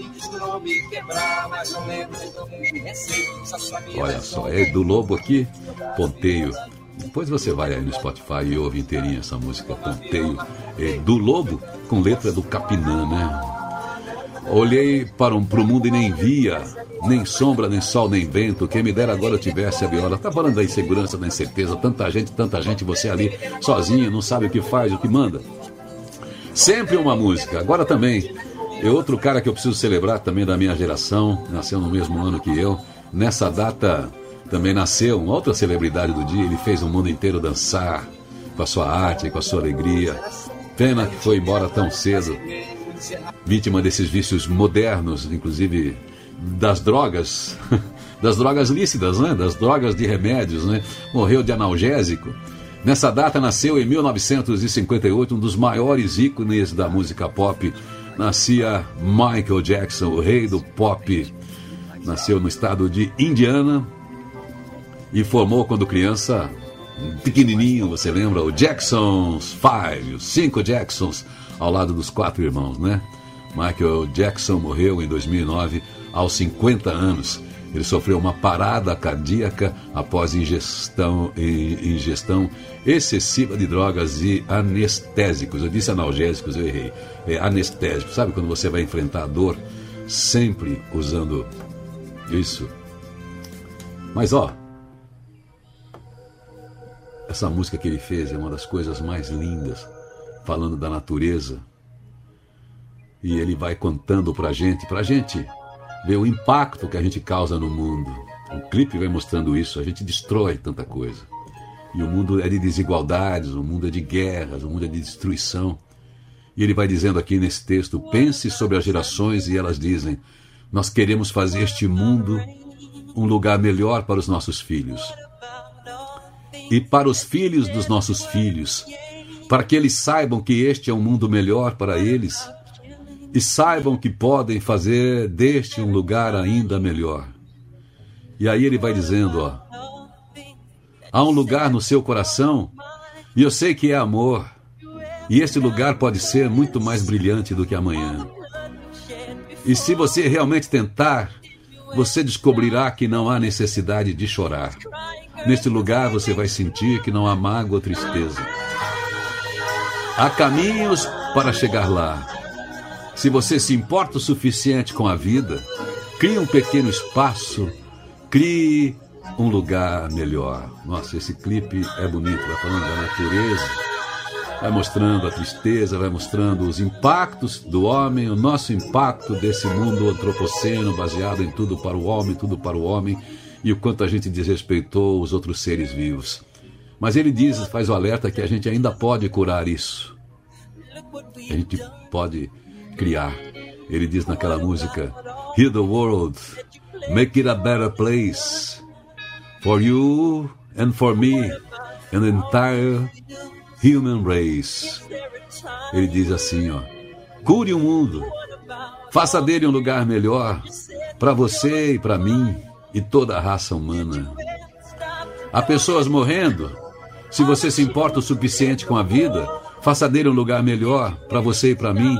Olha só, é do Lobo aqui, Ponteio. Depois você vai aí no Spotify e ouve inteirinha essa música, Ponteio, é do Lobo, com letra do Capinã, né? Olhei para o um, mundo e nem via, nem sombra, nem sol, nem vento. Quem me dera agora eu tivesse a viola. Tá falando da insegurança, da incerteza, tanta gente, tanta gente, você ali sozinho, não sabe o que faz, o que manda. Sempre uma música. Agora também, é outro cara que eu preciso celebrar também da minha geração, nasceu no mesmo ano que eu. Nessa data também nasceu uma outra celebridade do dia, ele fez o mundo inteiro dançar com a sua arte, com a sua alegria. Pena que foi embora tão cedo, vítima desses vícios modernos, inclusive das drogas, das drogas lícitas, né? Das drogas de remédios, né? Morreu de analgésico. Nessa data nasceu em mil novecentos e cinquenta e oito um dos maiores ícones da música pop. Nascia Michael Jackson, o rei do pop. Nasceu no estado de Indiana e formou quando criança, pequenininho, você lembra? O Jacksons Five, os cinco Jacksons, ao lado dos quatro irmãos, né? Michael Jackson morreu em dois mil e nove, aos cinquenta anos. Ele sofreu uma parada cardíaca após ingestão, ingestão excessiva de drogas e anestésicos. Eu disse analgésicos, eu errei. É anestésicos. Sabe quando você vai enfrentar a dor sempre usando isso? Mas ó, essa música que ele fez é uma das coisas mais lindas, falando da natureza. E ele vai contando pra gente, pra gente ver o impacto que a gente causa no mundo. O clipe vai mostrando isso, a gente destrói tanta coisa. E o mundo é de desigualdades, o mundo é de guerras, o mundo é de destruição. E ele vai dizendo aqui nesse texto, pense sobre as gerações e elas dizem, nós queremos fazer este mundo um lugar melhor para os nossos filhos. E para os filhos dos nossos filhos, para que eles saibam que este é um mundo melhor para eles e saibam que podem fazer deste um lugar ainda melhor. E aí ele vai dizendo, ó, há um lugar no seu coração e eu sei que é amor. E esse lugar pode ser muito mais brilhante do que amanhã. E se você realmente tentar, você descobrirá que não há necessidade de chorar. Neste lugar você vai sentir que não há mágoa ou tristeza. Há caminhos para chegar lá. Se você se importa o suficiente com a vida, crie um pequeno espaço, crie um lugar melhor. Nossa, esse clipe é bonito, vai falando da natureza, vai mostrando a tristeza, vai mostrando os impactos do homem, o nosso impacto desse mundo antropoceno, baseado em tudo para o homem, tudo para o homem, e o quanto a gente desrespeitou os outros seres vivos. Mas ele diz, faz o alerta que a gente ainda pode curar isso. A gente pode criar. Ele diz naquela música, Heal the world, make it a better place, for you and for me, and the entire human race. Ele diz assim, ó, cure o mundo, faça dele um lugar melhor, para você e para mim, e toda a raça humana. Há pessoas morrendo. Se você se importa o suficiente com a vida, faça dele um lugar melhor para você e para mim.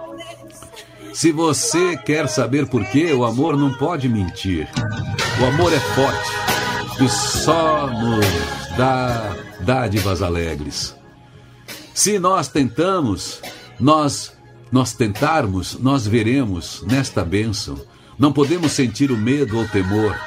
Se você quer saber por quê, o amor não pode mentir. O amor é forte e só nos dá dádivas alegres. Se nós tentamos, nós, nós tentarmos, nós veremos nesta bênção. Não podemos sentir o medo ou temor.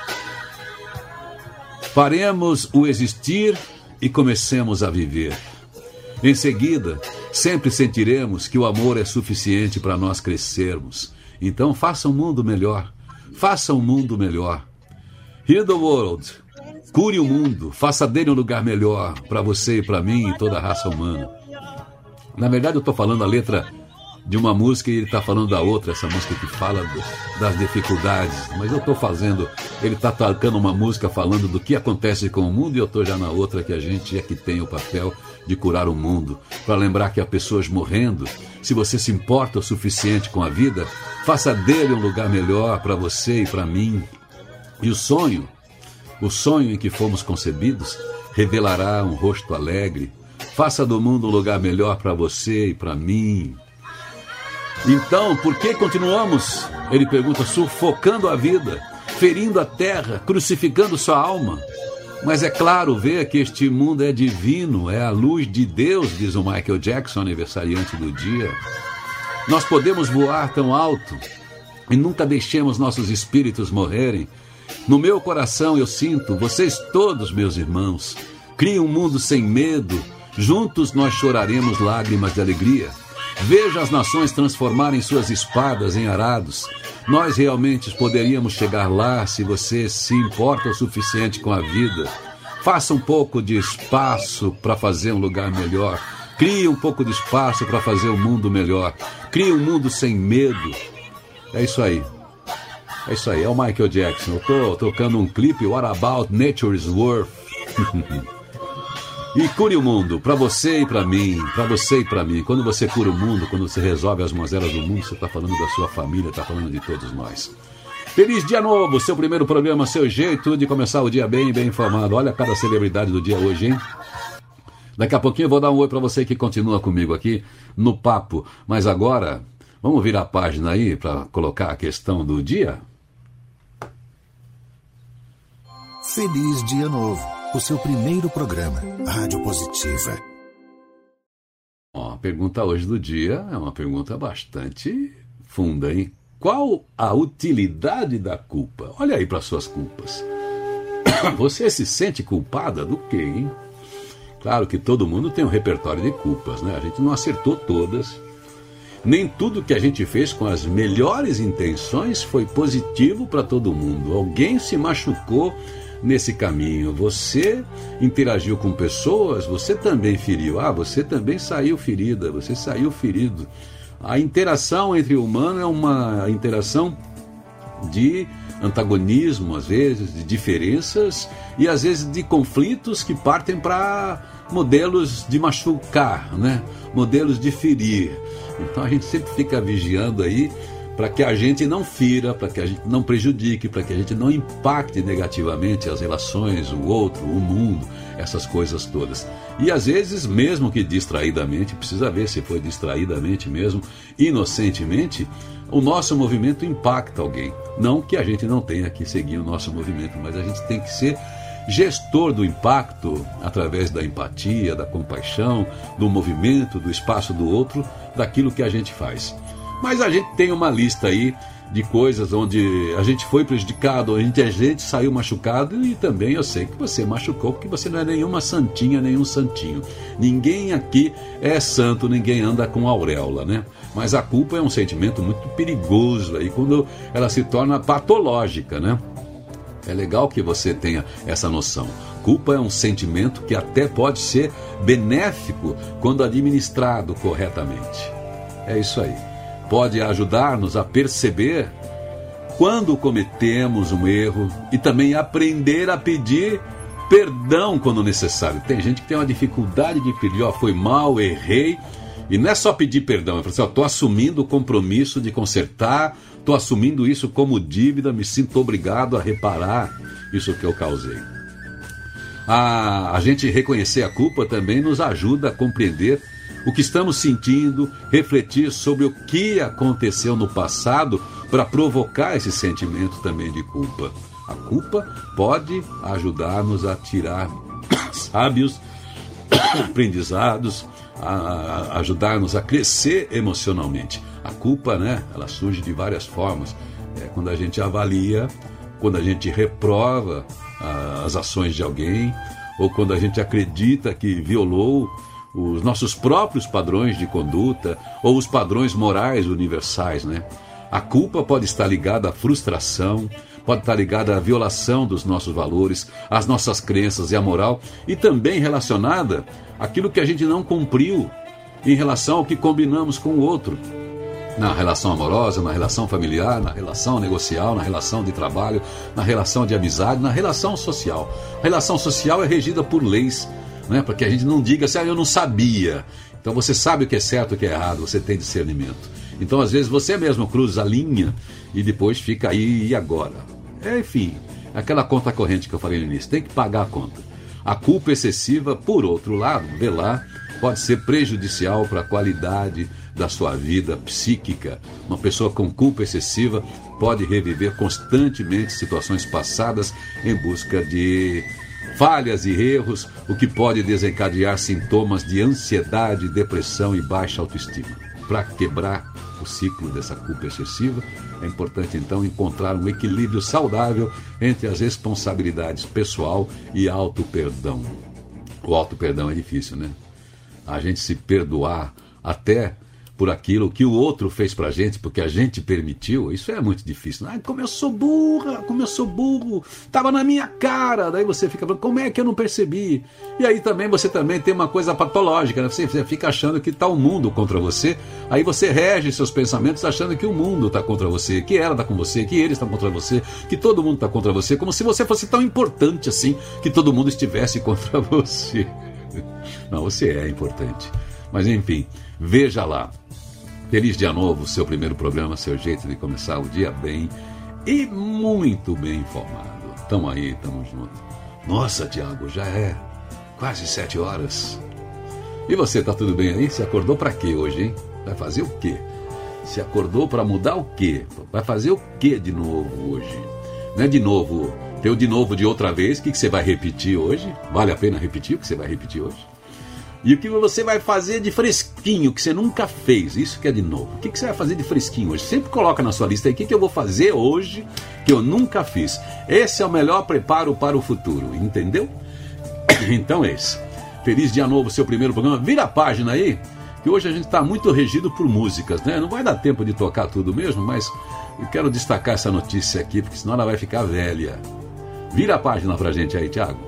Paremos o existir e comecemos a viver. Em seguida, sempre sentiremos que o amor é suficiente para nós crescermos. Então, faça um mundo melhor. Faça um mundo melhor. Heal the world. Cure o mundo. Faça dele um lugar melhor para você e para mim e toda a raça humana. Na verdade, eu estou falando a letra de uma música e ele está falando da outra, essa música que fala do, das dificuldades, mas eu estou fazendo, ele está tocando uma música falando do que acontece com o mundo e eu estou já na outra que a gente é que tem o papel de curar o mundo, para lembrar que há pessoas morrendo. Se você se importa o suficiente com a vida, faça dele um lugar melhor para você e para mim. E o sonho, o sonho em que fomos concebidos, revelará um rosto alegre. Faça do mundo um lugar melhor para você e para mim. Então, por que continuamos, ele pergunta, sufocando a vida, ferindo a terra, crucificando sua alma? Mas é claro ver que este mundo é divino, é a luz de Deus, diz o Michael Jackson, aniversariante do dia. Nós podemos voar tão alto e nunca deixemos nossos espíritos morrerem. No meu coração eu sinto, vocês todos, meus irmãos, criem um mundo sem medo, juntos nós choraremos lágrimas de alegria. Veja as nações transformarem suas espadas em arados. Nós realmente poderíamos chegar lá se você se importa o suficiente com a vida. Faça um pouco de espaço para fazer um lugar melhor. Crie um pouco de espaço para fazer um mundo melhor. Crie um mundo sem medo. É isso aí. É isso aí. É o Michael Jackson. Eu estou tocando um clipe, What About Nature's Worth? E cure o mundo, para você e para mim, para você e para mim. Quando você cura o mundo, quando você resolve as mazelas do mundo, você está falando da sua família, está falando de todos nós. Feliz dia novo, seu primeiro programa, seu jeito de começar o dia bem, bem informado. Olha cada celebridade do dia hoje, hein? Daqui a pouquinho eu vou dar um oi para você que continua comigo aqui no papo. Mas agora, vamos virar a página aí para colocar a questão do dia? Feliz dia novo. O seu primeiro programa, Rádio Positiva. Ó, a pergunta hoje do dia é uma pergunta bastante funda, hein? Qual a utilidade da culpa? Olha aí para suas culpas. Você se sente culpada do quê, hein? Claro que todo mundo tem um repertório de culpas, né? A gente não acertou todas. nem tudo que a gente fez com as melhores intenções foi positivo para todo mundo. Alguém se machucou nesse caminho. Você interagiu com pessoas, você também feriu. Ah, você também saiu ferida, você saiu ferido. A interação entre o humano é uma interação de antagonismo, às vezes, de diferenças e às vezes de conflitos que partem para modelos de machucar, né? Modelos de ferir. Então a gente sempre fica vigiando aí para que a gente não fira, para que a gente não prejudique, para que a gente não impacte negativamente as relações, o outro, o mundo, essas coisas todas. E às vezes, mesmo que distraidamente, precisa ver se foi distraidamente mesmo, inocentemente, o nosso movimento impacta alguém. Não que a gente não tenha que seguir o nosso movimento, mas a gente tem que ser gestor do impacto através da empatia, da compaixão, do movimento, do espaço do outro, daquilo que a gente faz. Mas a gente tem uma lista aí de coisas onde a gente foi prejudicado, onde a gente saiu machucado, e também eu sei que você machucou, porque você não é nenhuma santinha, nenhum santinho. Ninguém aqui é santo, ninguém anda com auréola, né? Mas a culpa é um sentimento muito perigoso aí quando ela se torna patológica, né? É legal que você tenha essa noção. Culpa é um sentimento que até pode ser benéfico quando administrado corretamente. É isso aí. Pode ajudar-nos a perceber quando cometemos um erro e também aprender a pedir perdão quando necessário. Tem gente que tem uma dificuldade de pedir, ó, foi mal, errei, e não é só pedir perdão, é falar assim, ó, tô assumindo o compromisso de consertar, tô assumindo isso como dívida, me sinto obrigado a reparar isso que eu causei. A, a gente reconhecer a culpa também nos ajuda a compreender o que estamos sentindo, refletir sobre o que aconteceu no passado para provocar esse sentimento também de culpa. A culpa pode ajudar-nos a tirar sábios aprendizados, a, a ajudar-nos a crescer emocionalmente. A culpa, né, ela surge de várias formas. É quando a gente avalia, quando a gente reprova a, as ações de alguém, ou quando a gente acredita que violou os nossos próprios padrões de conduta ou os padrões morais universais, né? A culpa pode estar ligada à frustração, pode estar ligada à violação dos nossos valores, às nossas crenças e à moral, e também relacionada àquilo que a gente não cumpriu em relação ao que combinamos com o outro. Na relação amorosa, na relação familiar, na relação negocial, na relação de trabalho, na relação de amizade, na relação social. A relação social é regida por leis, né? Para que a gente não diga assim, ah, eu não sabia. Então você sabe o que é certo e o que é errado, você tem discernimento. Então às vezes você mesmo cruza a linha e depois fica aí, e agora? É, enfim, aquela conta corrente que eu falei no início, tem que pagar a conta. A culpa excessiva, por outro lado, vê lá, pode ser prejudicial para a qualidade da sua vida psíquica. Uma pessoa com culpa excessiva pode reviver constantemente situações passadas em busca de falhas e erros, o que pode desencadear sintomas de ansiedade, depressão e baixa autoestima. Para quebrar o ciclo dessa culpa excessiva, é importante então encontrar um equilíbrio saudável entre as responsabilidades pessoal e auto-perdão. O auto-perdão é difícil, né? A gente se perdoar até por aquilo que o outro fez pra gente, porque a gente permitiu, isso é muito difícil. Ai, como eu sou burra, como eu sou burro, tava na minha cara. Daí você fica falando, como é que eu não percebi? E aí também você também tem uma coisa patológica, né? Você fica achando que tá o mundo contra você, aí você rege seus pensamentos achando que o mundo tá contra você, que ela tá com você, que eles estão contra você, que todo mundo tá contra você, como se você fosse tão importante assim, que todo mundo estivesse contra você. Não, você é importante. Mas enfim, veja lá. Feliz dia novo, seu primeiro programa, seu jeito de começar o dia bem e muito bem informado. Tamo aí, tamo junto. Nossa, Tiago, já é quase sete horas. E você, tá tudo bem aí? Se acordou pra quê hoje, hein? Vai fazer o quê? Se acordou pra mudar o quê? Vai fazer o quê de novo hoje? Não é de novo, tem o de novo de outra vez, o que, que você vai repetir hoje? Vale a pena repetir o que você vai repetir hoje? E o que você vai fazer de fresquinho, que você nunca fez, isso que é de novo. O que você vai fazer de fresquinho hoje? Sempre coloca na sua lista aí, o que eu vou fazer hoje que eu nunca fiz. Esse é o melhor preparo para o futuro, entendeu? Então é isso. Feliz dia novo, seu primeiro programa. Vira a página aí que hoje a gente está muito regido por músicas, né? Não vai dar tempo de tocar tudo mesmo, mas eu quero destacar essa notícia aqui, porque senão ela vai ficar velha. Vira a página pra gente aí, Thiago.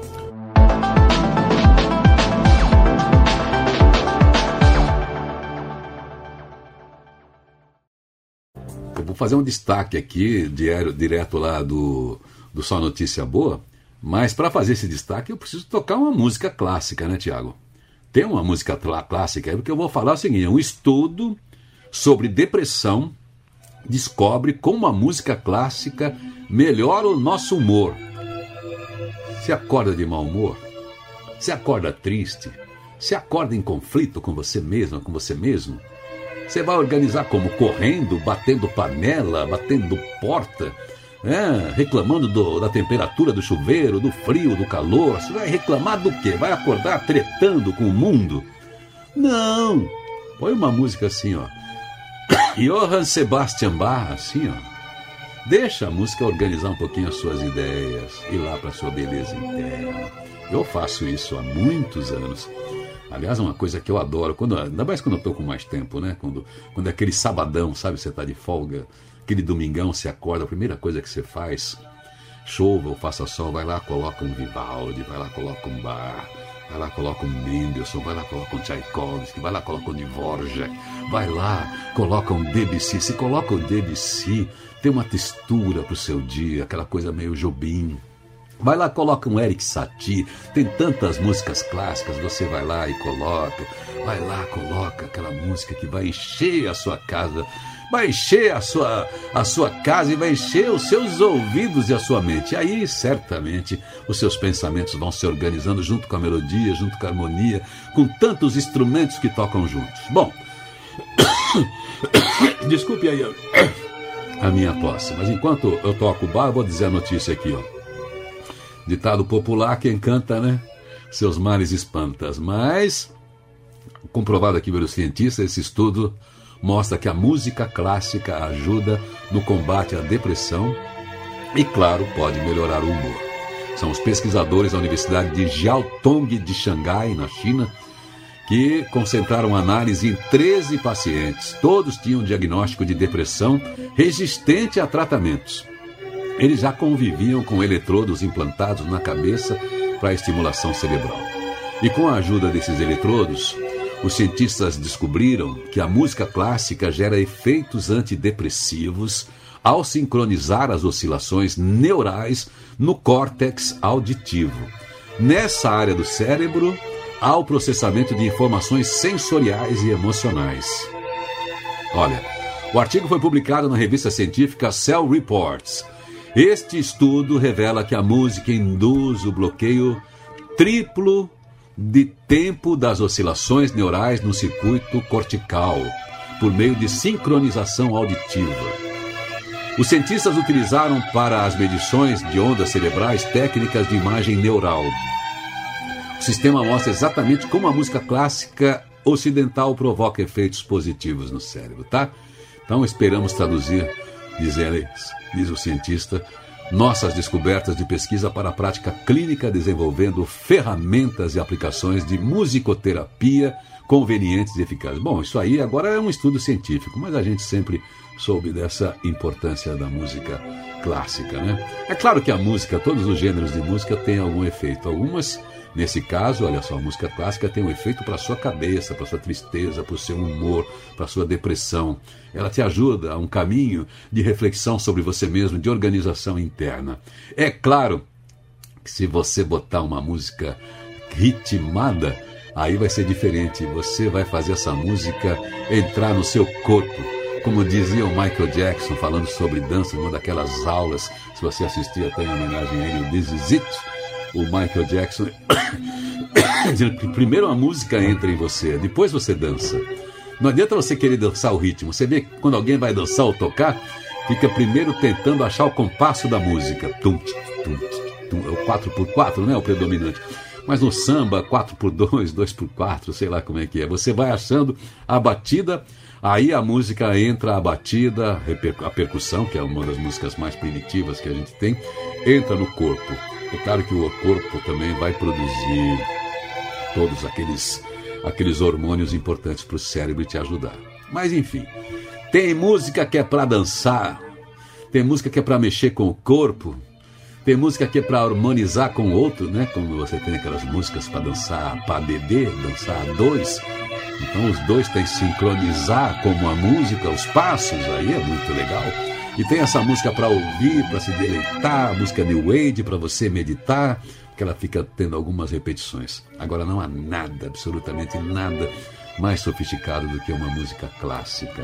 Eu vou fazer um destaque aqui, diário, direto lá do, do Só Notícia Boa, mas para fazer esse destaque eu preciso tocar uma música clássica, né, Thiago? Tem uma música clássica aí, porque eu vou falar o seguinte: um estudo sobre depressão descobre como a música clássica melhora o nosso humor. Você acorda de mau humor? Você acorda triste? Você acorda em conflito com você mesma, com você mesmo? Você vai organizar como? Correndo, batendo panela, batendo porta, né? Reclamando do, da temperatura do chuveiro, do frio, do calor. Você vai reclamar do quê? Vai acordar tretando com o mundo? Não! Põe uma música assim, ó. Johann Sebastian Bach, assim, ó. Deixa a música organizar um pouquinho as suas ideias, ir lá para a sua beleza interna. Eu faço isso há muitos anos. Aliás, é uma coisa que eu adoro, quando, ainda mais quando eu estou com mais tempo, né? Quando, quando é aquele sabadão, sabe? Você está de folga, aquele domingão, você acorda, a primeira coisa que você faz, chova ou faça sol, vai lá, coloca um Vivaldi, vai lá, coloca um Bach, vai lá, coloca um Mendelssohn, vai lá, coloca um Tchaikovsky, vai lá, coloca um Dvorak, vai lá, coloca um Debussy. Se coloca o Debussy, tem uma textura para o seu dia, aquela coisa meio Jobim. Vai lá, coloca um Erik Satie, tem tantas músicas clássicas, você vai lá e coloca, vai lá, coloca aquela música que vai encher a sua casa, vai encher a sua, a sua casa e vai encher os seus ouvidos e a sua mente. E aí, certamente, os seus pensamentos vão se organizando junto com a melodia, junto com a harmonia, com tantos instrumentos que tocam juntos. Bom, desculpe aí a, a minha tosse, mas enquanto eu toco o bar, eu vou dizer a notícia aqui, ó. Ditado popular, quem canta, né? Seus males espantas. Mas, comprovado aqui pelos cientistas, esse estudo mostra que a música clássica ajuda no combate à depressão e, claro, pode melhorar o humor. São os pesquisadores da Universidade de Jiaotong de Xangai, na China, que concentraram análise em treze pacientes. Todos tinham diagnóstico de depressão resistente a tratamentos. Eles já conviviam com eletrodos implantados na cabeça para estimulação cerebral. E com a ajuda desses eletrodos, os cientistas descobriram que a música clássica gera efeitos antidepressivos ao sincronizar as oscilações neurais no córtex auditivo. Nessa área do cérebro, há o processamento de informações sensoriais e emocionais. Olha, o artigo foi publicado na revista científica Cell Reports. Este estudo revela que a música induz o bloqueio triplo de tempo das oscilações neurais no circuito cortical, por meio de sincronização auditiva. Os cientistas utilizaram para as medições de ondas cerebrais técnicas de imagem neural. O sistema mostra exatamente como a música clássica ocidental provoca efeitos positivos no cérebro, tá? Então esperamos traduzir, diz eles, diz o cientista, nossas descobertas de pesquisa para a prática clínica, desenvolvendo ferramentas e aplicações de musicoterapia convenientes e eficazes. Bom, isso aí agora é um estudo científico, mas a gente sempre soube dessa importância da música clássica, né? É claro que a música, todos os gêneros de música têm algum efeito. Algumas, nesse caso, olha só, a música clássica tem um efeito para a sua cabeça, para a sua tristeza, para o seu humor, para a sua depressão. Ela te ajuda a um caminho de reflexão sobre você mesmo, de organização interna. É claro que se você botar uma música ritmada, aí vai ser diferente. Você vai fazer essa música entrar no seu corpo. Como dizia o Michael Jackson, falando sobre dança, numa daquelas aulas, se você assistir até em homenagem a ele, o This Is It, o Michael Jackson, dizendo que primeiro a música entra em você, depois você dança. Não adianta você querer dançar o ritmo. Você vê que quando alguém vai dançar ou tocar, fica primeiro tentando achar o compasso da música. Tum, tum, tum, é o quatro por quatro, né? O predominante. Mas no samba, quatro por dois, dois por quatro, sei lá como é que é. Você vai achando a batida, aí a música entra, a batida, a percussão, que é uma das músicas mais primitivas que a gente tem, entra no corpo. É claro que o corpo também vai produzir todos aqueles aqueles hormônios importantes para o cérebro te ajudar. Mas enfim, tem música que é para dançar, tem música que é para mexer com o corpo, tem música que é para harmonizar com o outro, né? Como você tem aquelas músicas para dançar para bebê, dançar a dois. Então os dois têm que sincronizar como a música, os passos, aí é muito legal. E tem essa música para ouvir, para se deleitar, a música New Age para você meditar, que ela fica tendo algumas repetições. Agora não há nada, absolutamente nada mais sofisticado do que uma música clássica.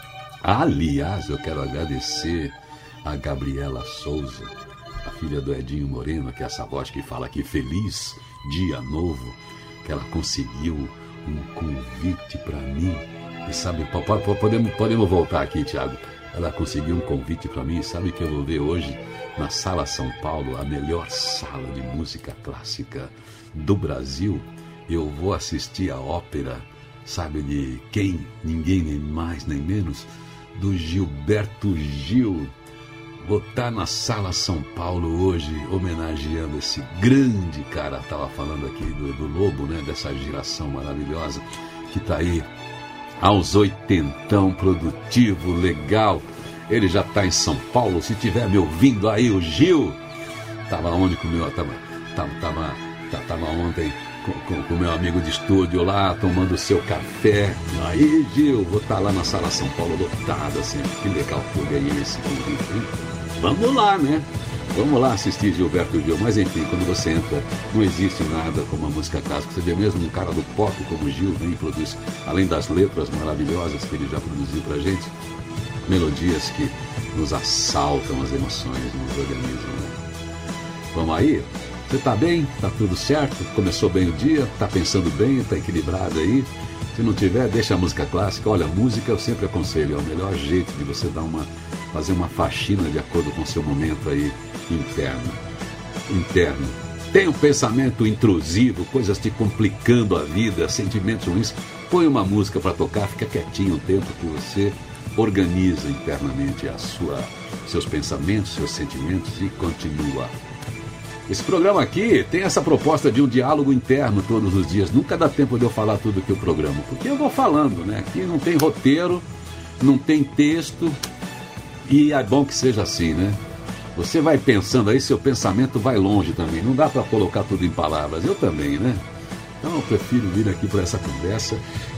Aliás, eu quero agradecer a Gabriela Souza, a filha do Edinho Moreno, que é essa voz que fala aqui, feliz dia novo, que ela conseguiu um convite para mim. E sabe, podemos, podemos voltar aqui, Tiago. Ela conseguiu um convite para mim. Sabe que eu vou ver hoje na Sala São Paulo, a melhor sala de música clássica do Brasil. Eu vou assistir a ópera, sabe de quem? Ninguém nem mais nem menos do Gilberto Gil. Vou estar na Sala São Paulo hoje, homenageando esse grande cara. Estava falando aqui do, do Lobo, né? Dessa geração maravilhosa que está aí aos oitentão, produtivo, legal. Ele já está em São Paulo. Se tiver me ouvindo aí, o Gil estava onde com o meu, estava tava, tava, tava ontem com o meu amigo de estúdio lá, tomando o seu café. Aí, Gil, vou estar lá na Sala São Paulo lotada, assim. Que legal que eu ganhei esse convite, hein? Vamos lá, né? Vamos lá assistir Gilberto Gil. Mas enfim, quando você entra, não existe nada como a música clássica. Você vê mesmo um cara do pop como o Gil, vem e produz, além das letras maravilhosas que ele já produziu pra gente, melodias que nos assaltam as emoções, nos organizam, né? Vamos aí? Você tá bem? Tá tudo certo? Começou bem o dia? Tá pensando bem? Tá equilibrado aí? Se não tiver, deixa a música clássica. Olha, música eu sempre aconselho, é o melhor jeito de você dar uma, fazer uma faxina de acordo com o seu momento aí interno. Interno. Tem um pensamento intrusivo, coisas te complicando a vida, sentimentos ruins. Põe uma música para tocar, fica quietinho o tempo que você organiza internamente a sua, seus pensamentos, seus sentimentos e continua. Esse programa aqui tem essa proposta de um diálogo interno todos os dias. Nunca dá tempo de eu falar tudo que eu programo, porque eu vou falando, né? Aqui não tem roteiro, não tem texto, e é bom que seja assim, né? Você vai pensando aí, seu pensamento vai longe também. Não dá para colocar tudo em palavras, eu também, né? Então eu prefiro vir aqui para essa conversa,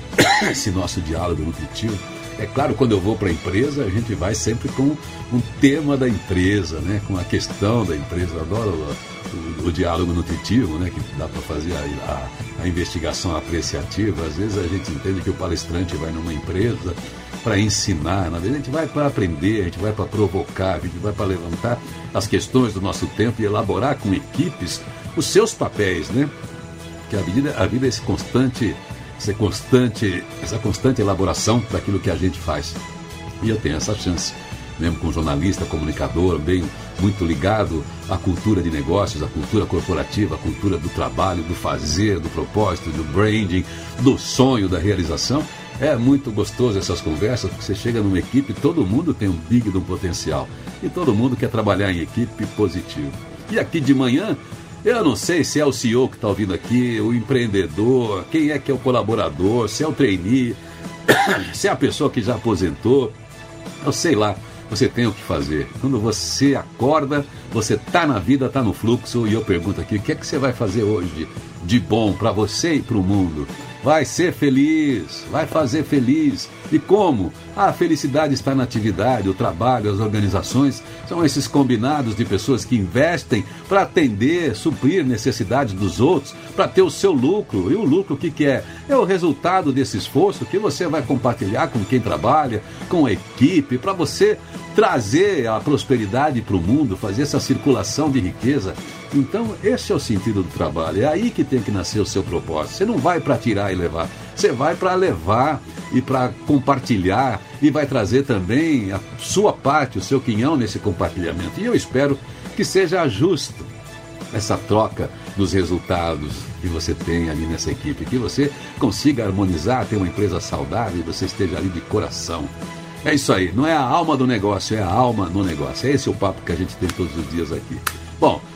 esse nosso diálogo nutritivo. É claro, quando eu vou para a empresa, a gente vai sempre com um tema da empresa, né? Com a questão da empresa. Eu adoro o, o, o diálogo nutritivo, né? Que dá para fazer a, a, a investigação apreciativa. Às vezes a gente entende que o palestrante vai numa empresa para ensinar. Na verdade, a gente vai para aprender, a gente vai para provocar, a gente vai para levantar as questões do nosso tempo e elaborar com equipes os seus papéis, né? Que a vida, a vida é esse constante... Essa constante, essa constante elaboração daquilo que a gente faz. E eu tenho essa chance, mesmo como jornalista, comunicador, bem muito ligado à cultura de negócios, à cultura corporativa, à cultura do trabalho, do fazer, do propósito, do branding, do sonho, da realização. É muito gostoso essas conversas, porque você chega numa equipe, todo mundo tem um big de um potencial. E todo mundo quer trabalhar em equipe positivo. E aqui de manhã, eu não sei se é o C E O que está ouvindo aqui, o empreendedor, quem é que é o colaborador, se é o trainee, se é a pessoa que já aposentou, eu sei lá, você tem o que fazer. Quando você acorda, você está na vida, está no fluxo, e eu pergunto aqui, o que é que você vai fazer hoje de bom para você e para o mundo? Vai ser feliz, vai fazer feliz. E como? A felicidade está na atividade, o trabalho, as organizações. São esses combinados de pessoas que investem para atender, suprir necessidades dos outros, para ter o seu lucro. E o lucro o que, que é? É o resultado desse esforço que você vai compartilhar com quem trabalha, com a equipe, para você trazer a prosperidade para o mundo, fazer essa circulação de riqueza. Então, esse é o sentido do trabalho. É aí que tem que nascer o seu propósito. Você não vai para tirar e levar. Você vai para levar e para compartilhar e vai trazer também a sua parte, o seu quinhão nesse compartilhamento. E eu espero que seja justo essa troca dos resultados que você tem ali nessa equipe, que você consiga harmonizar, ter uma empresa saudável e você esteja ali de coração. É isso aí, não é a alma do negócio, é a alma no negócio. É esse o papo que a gente tem todos os dias aqui. Bom,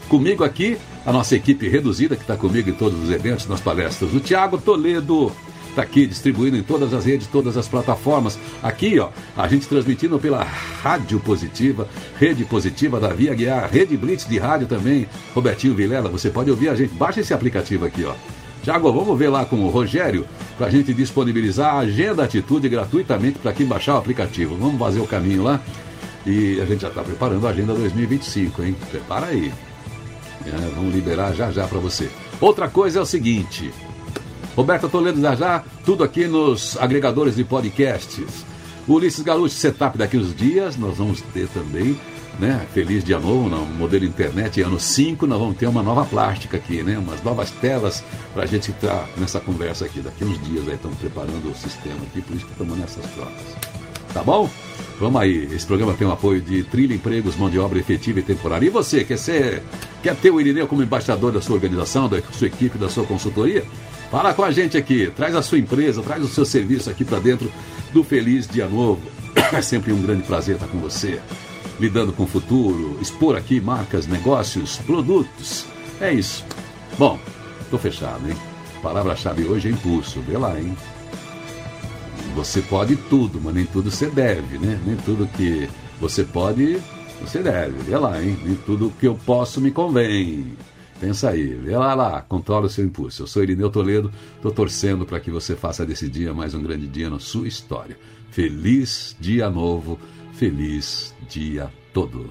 Comigo aqui, a nossa equipe reduzida que está comigo em todos os eventos, nas palestras. O Tiago Toledo está aqui distribuindo em todas as redes, todas as plataformas. Aqui, ó, a gente transmitindo pela Rádio Positiva, Rede Positiva da Via Guiar, Rede Blitz de rádio também. Robertinho Vilela, você pode ouvir a gente. Baixa esse aplicativo aqui, ó. Tiago, vamos ver lá com o Rogério para a gente disponibilizar a Agenda Atitude gratuitamente para quem baixar o aplicativo. Vamos fazer o caminho lá e a gente já está preparando a Agenda dois mil e vinte e cinco, hein? Prepara aí. É, vamos liberar já já para você. Outra coisa é o seguinte, Roberta Toledo já já, tudo aqui nos agregadores de podcasts. O Ulisses Galucci Setup daqui uns dias, nós vamos ter também, né? Feliz dia novo, no modelo internet, ano cinco, nós vamos ter uma nova plástica aqui, né? Umas novas telas para a gente estar nessa conversa aqui. Daqui uns dias aí estamos preparando o sistema aqui, por isso que estamos nessas trocas. Tá bom? Vamos aí, esse programa tem o apoio de Trilha Empregos, mão de obra efetiva e temporária. E você, quer, ser, quer ter o Irineu como embaixador da sua organização, da sua equipe, da sua consultoria? Fala com a gente aqui, traz a sua empresa, traz o seu serviço aqui para dentro do Feliz Dia Novo. É sempre um grande prazer estar com você, lidando com o futuro, expor aqui marcas, negócios, produtos. É isso. Bom, tô fechado, hein? Palavra-chave hoje é impulso, vê lá, hein? Você pode tudo, mas nem tudo você deve, né? Nem tudo que você pode, você deve. Vê lá, hein? Nem tudo que eu posso me convém. Pensa aí, vê lá, lá, controla o seu impulso. Eu sou Irineu Toledo, estou torcendo para que você faça desse dia mais um grande dia na sua história. Feliz dia novo, feliz dia todo.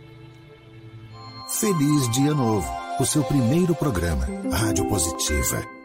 Feliz Dia Novo, o seu primeiro programa, Rádio Positiva.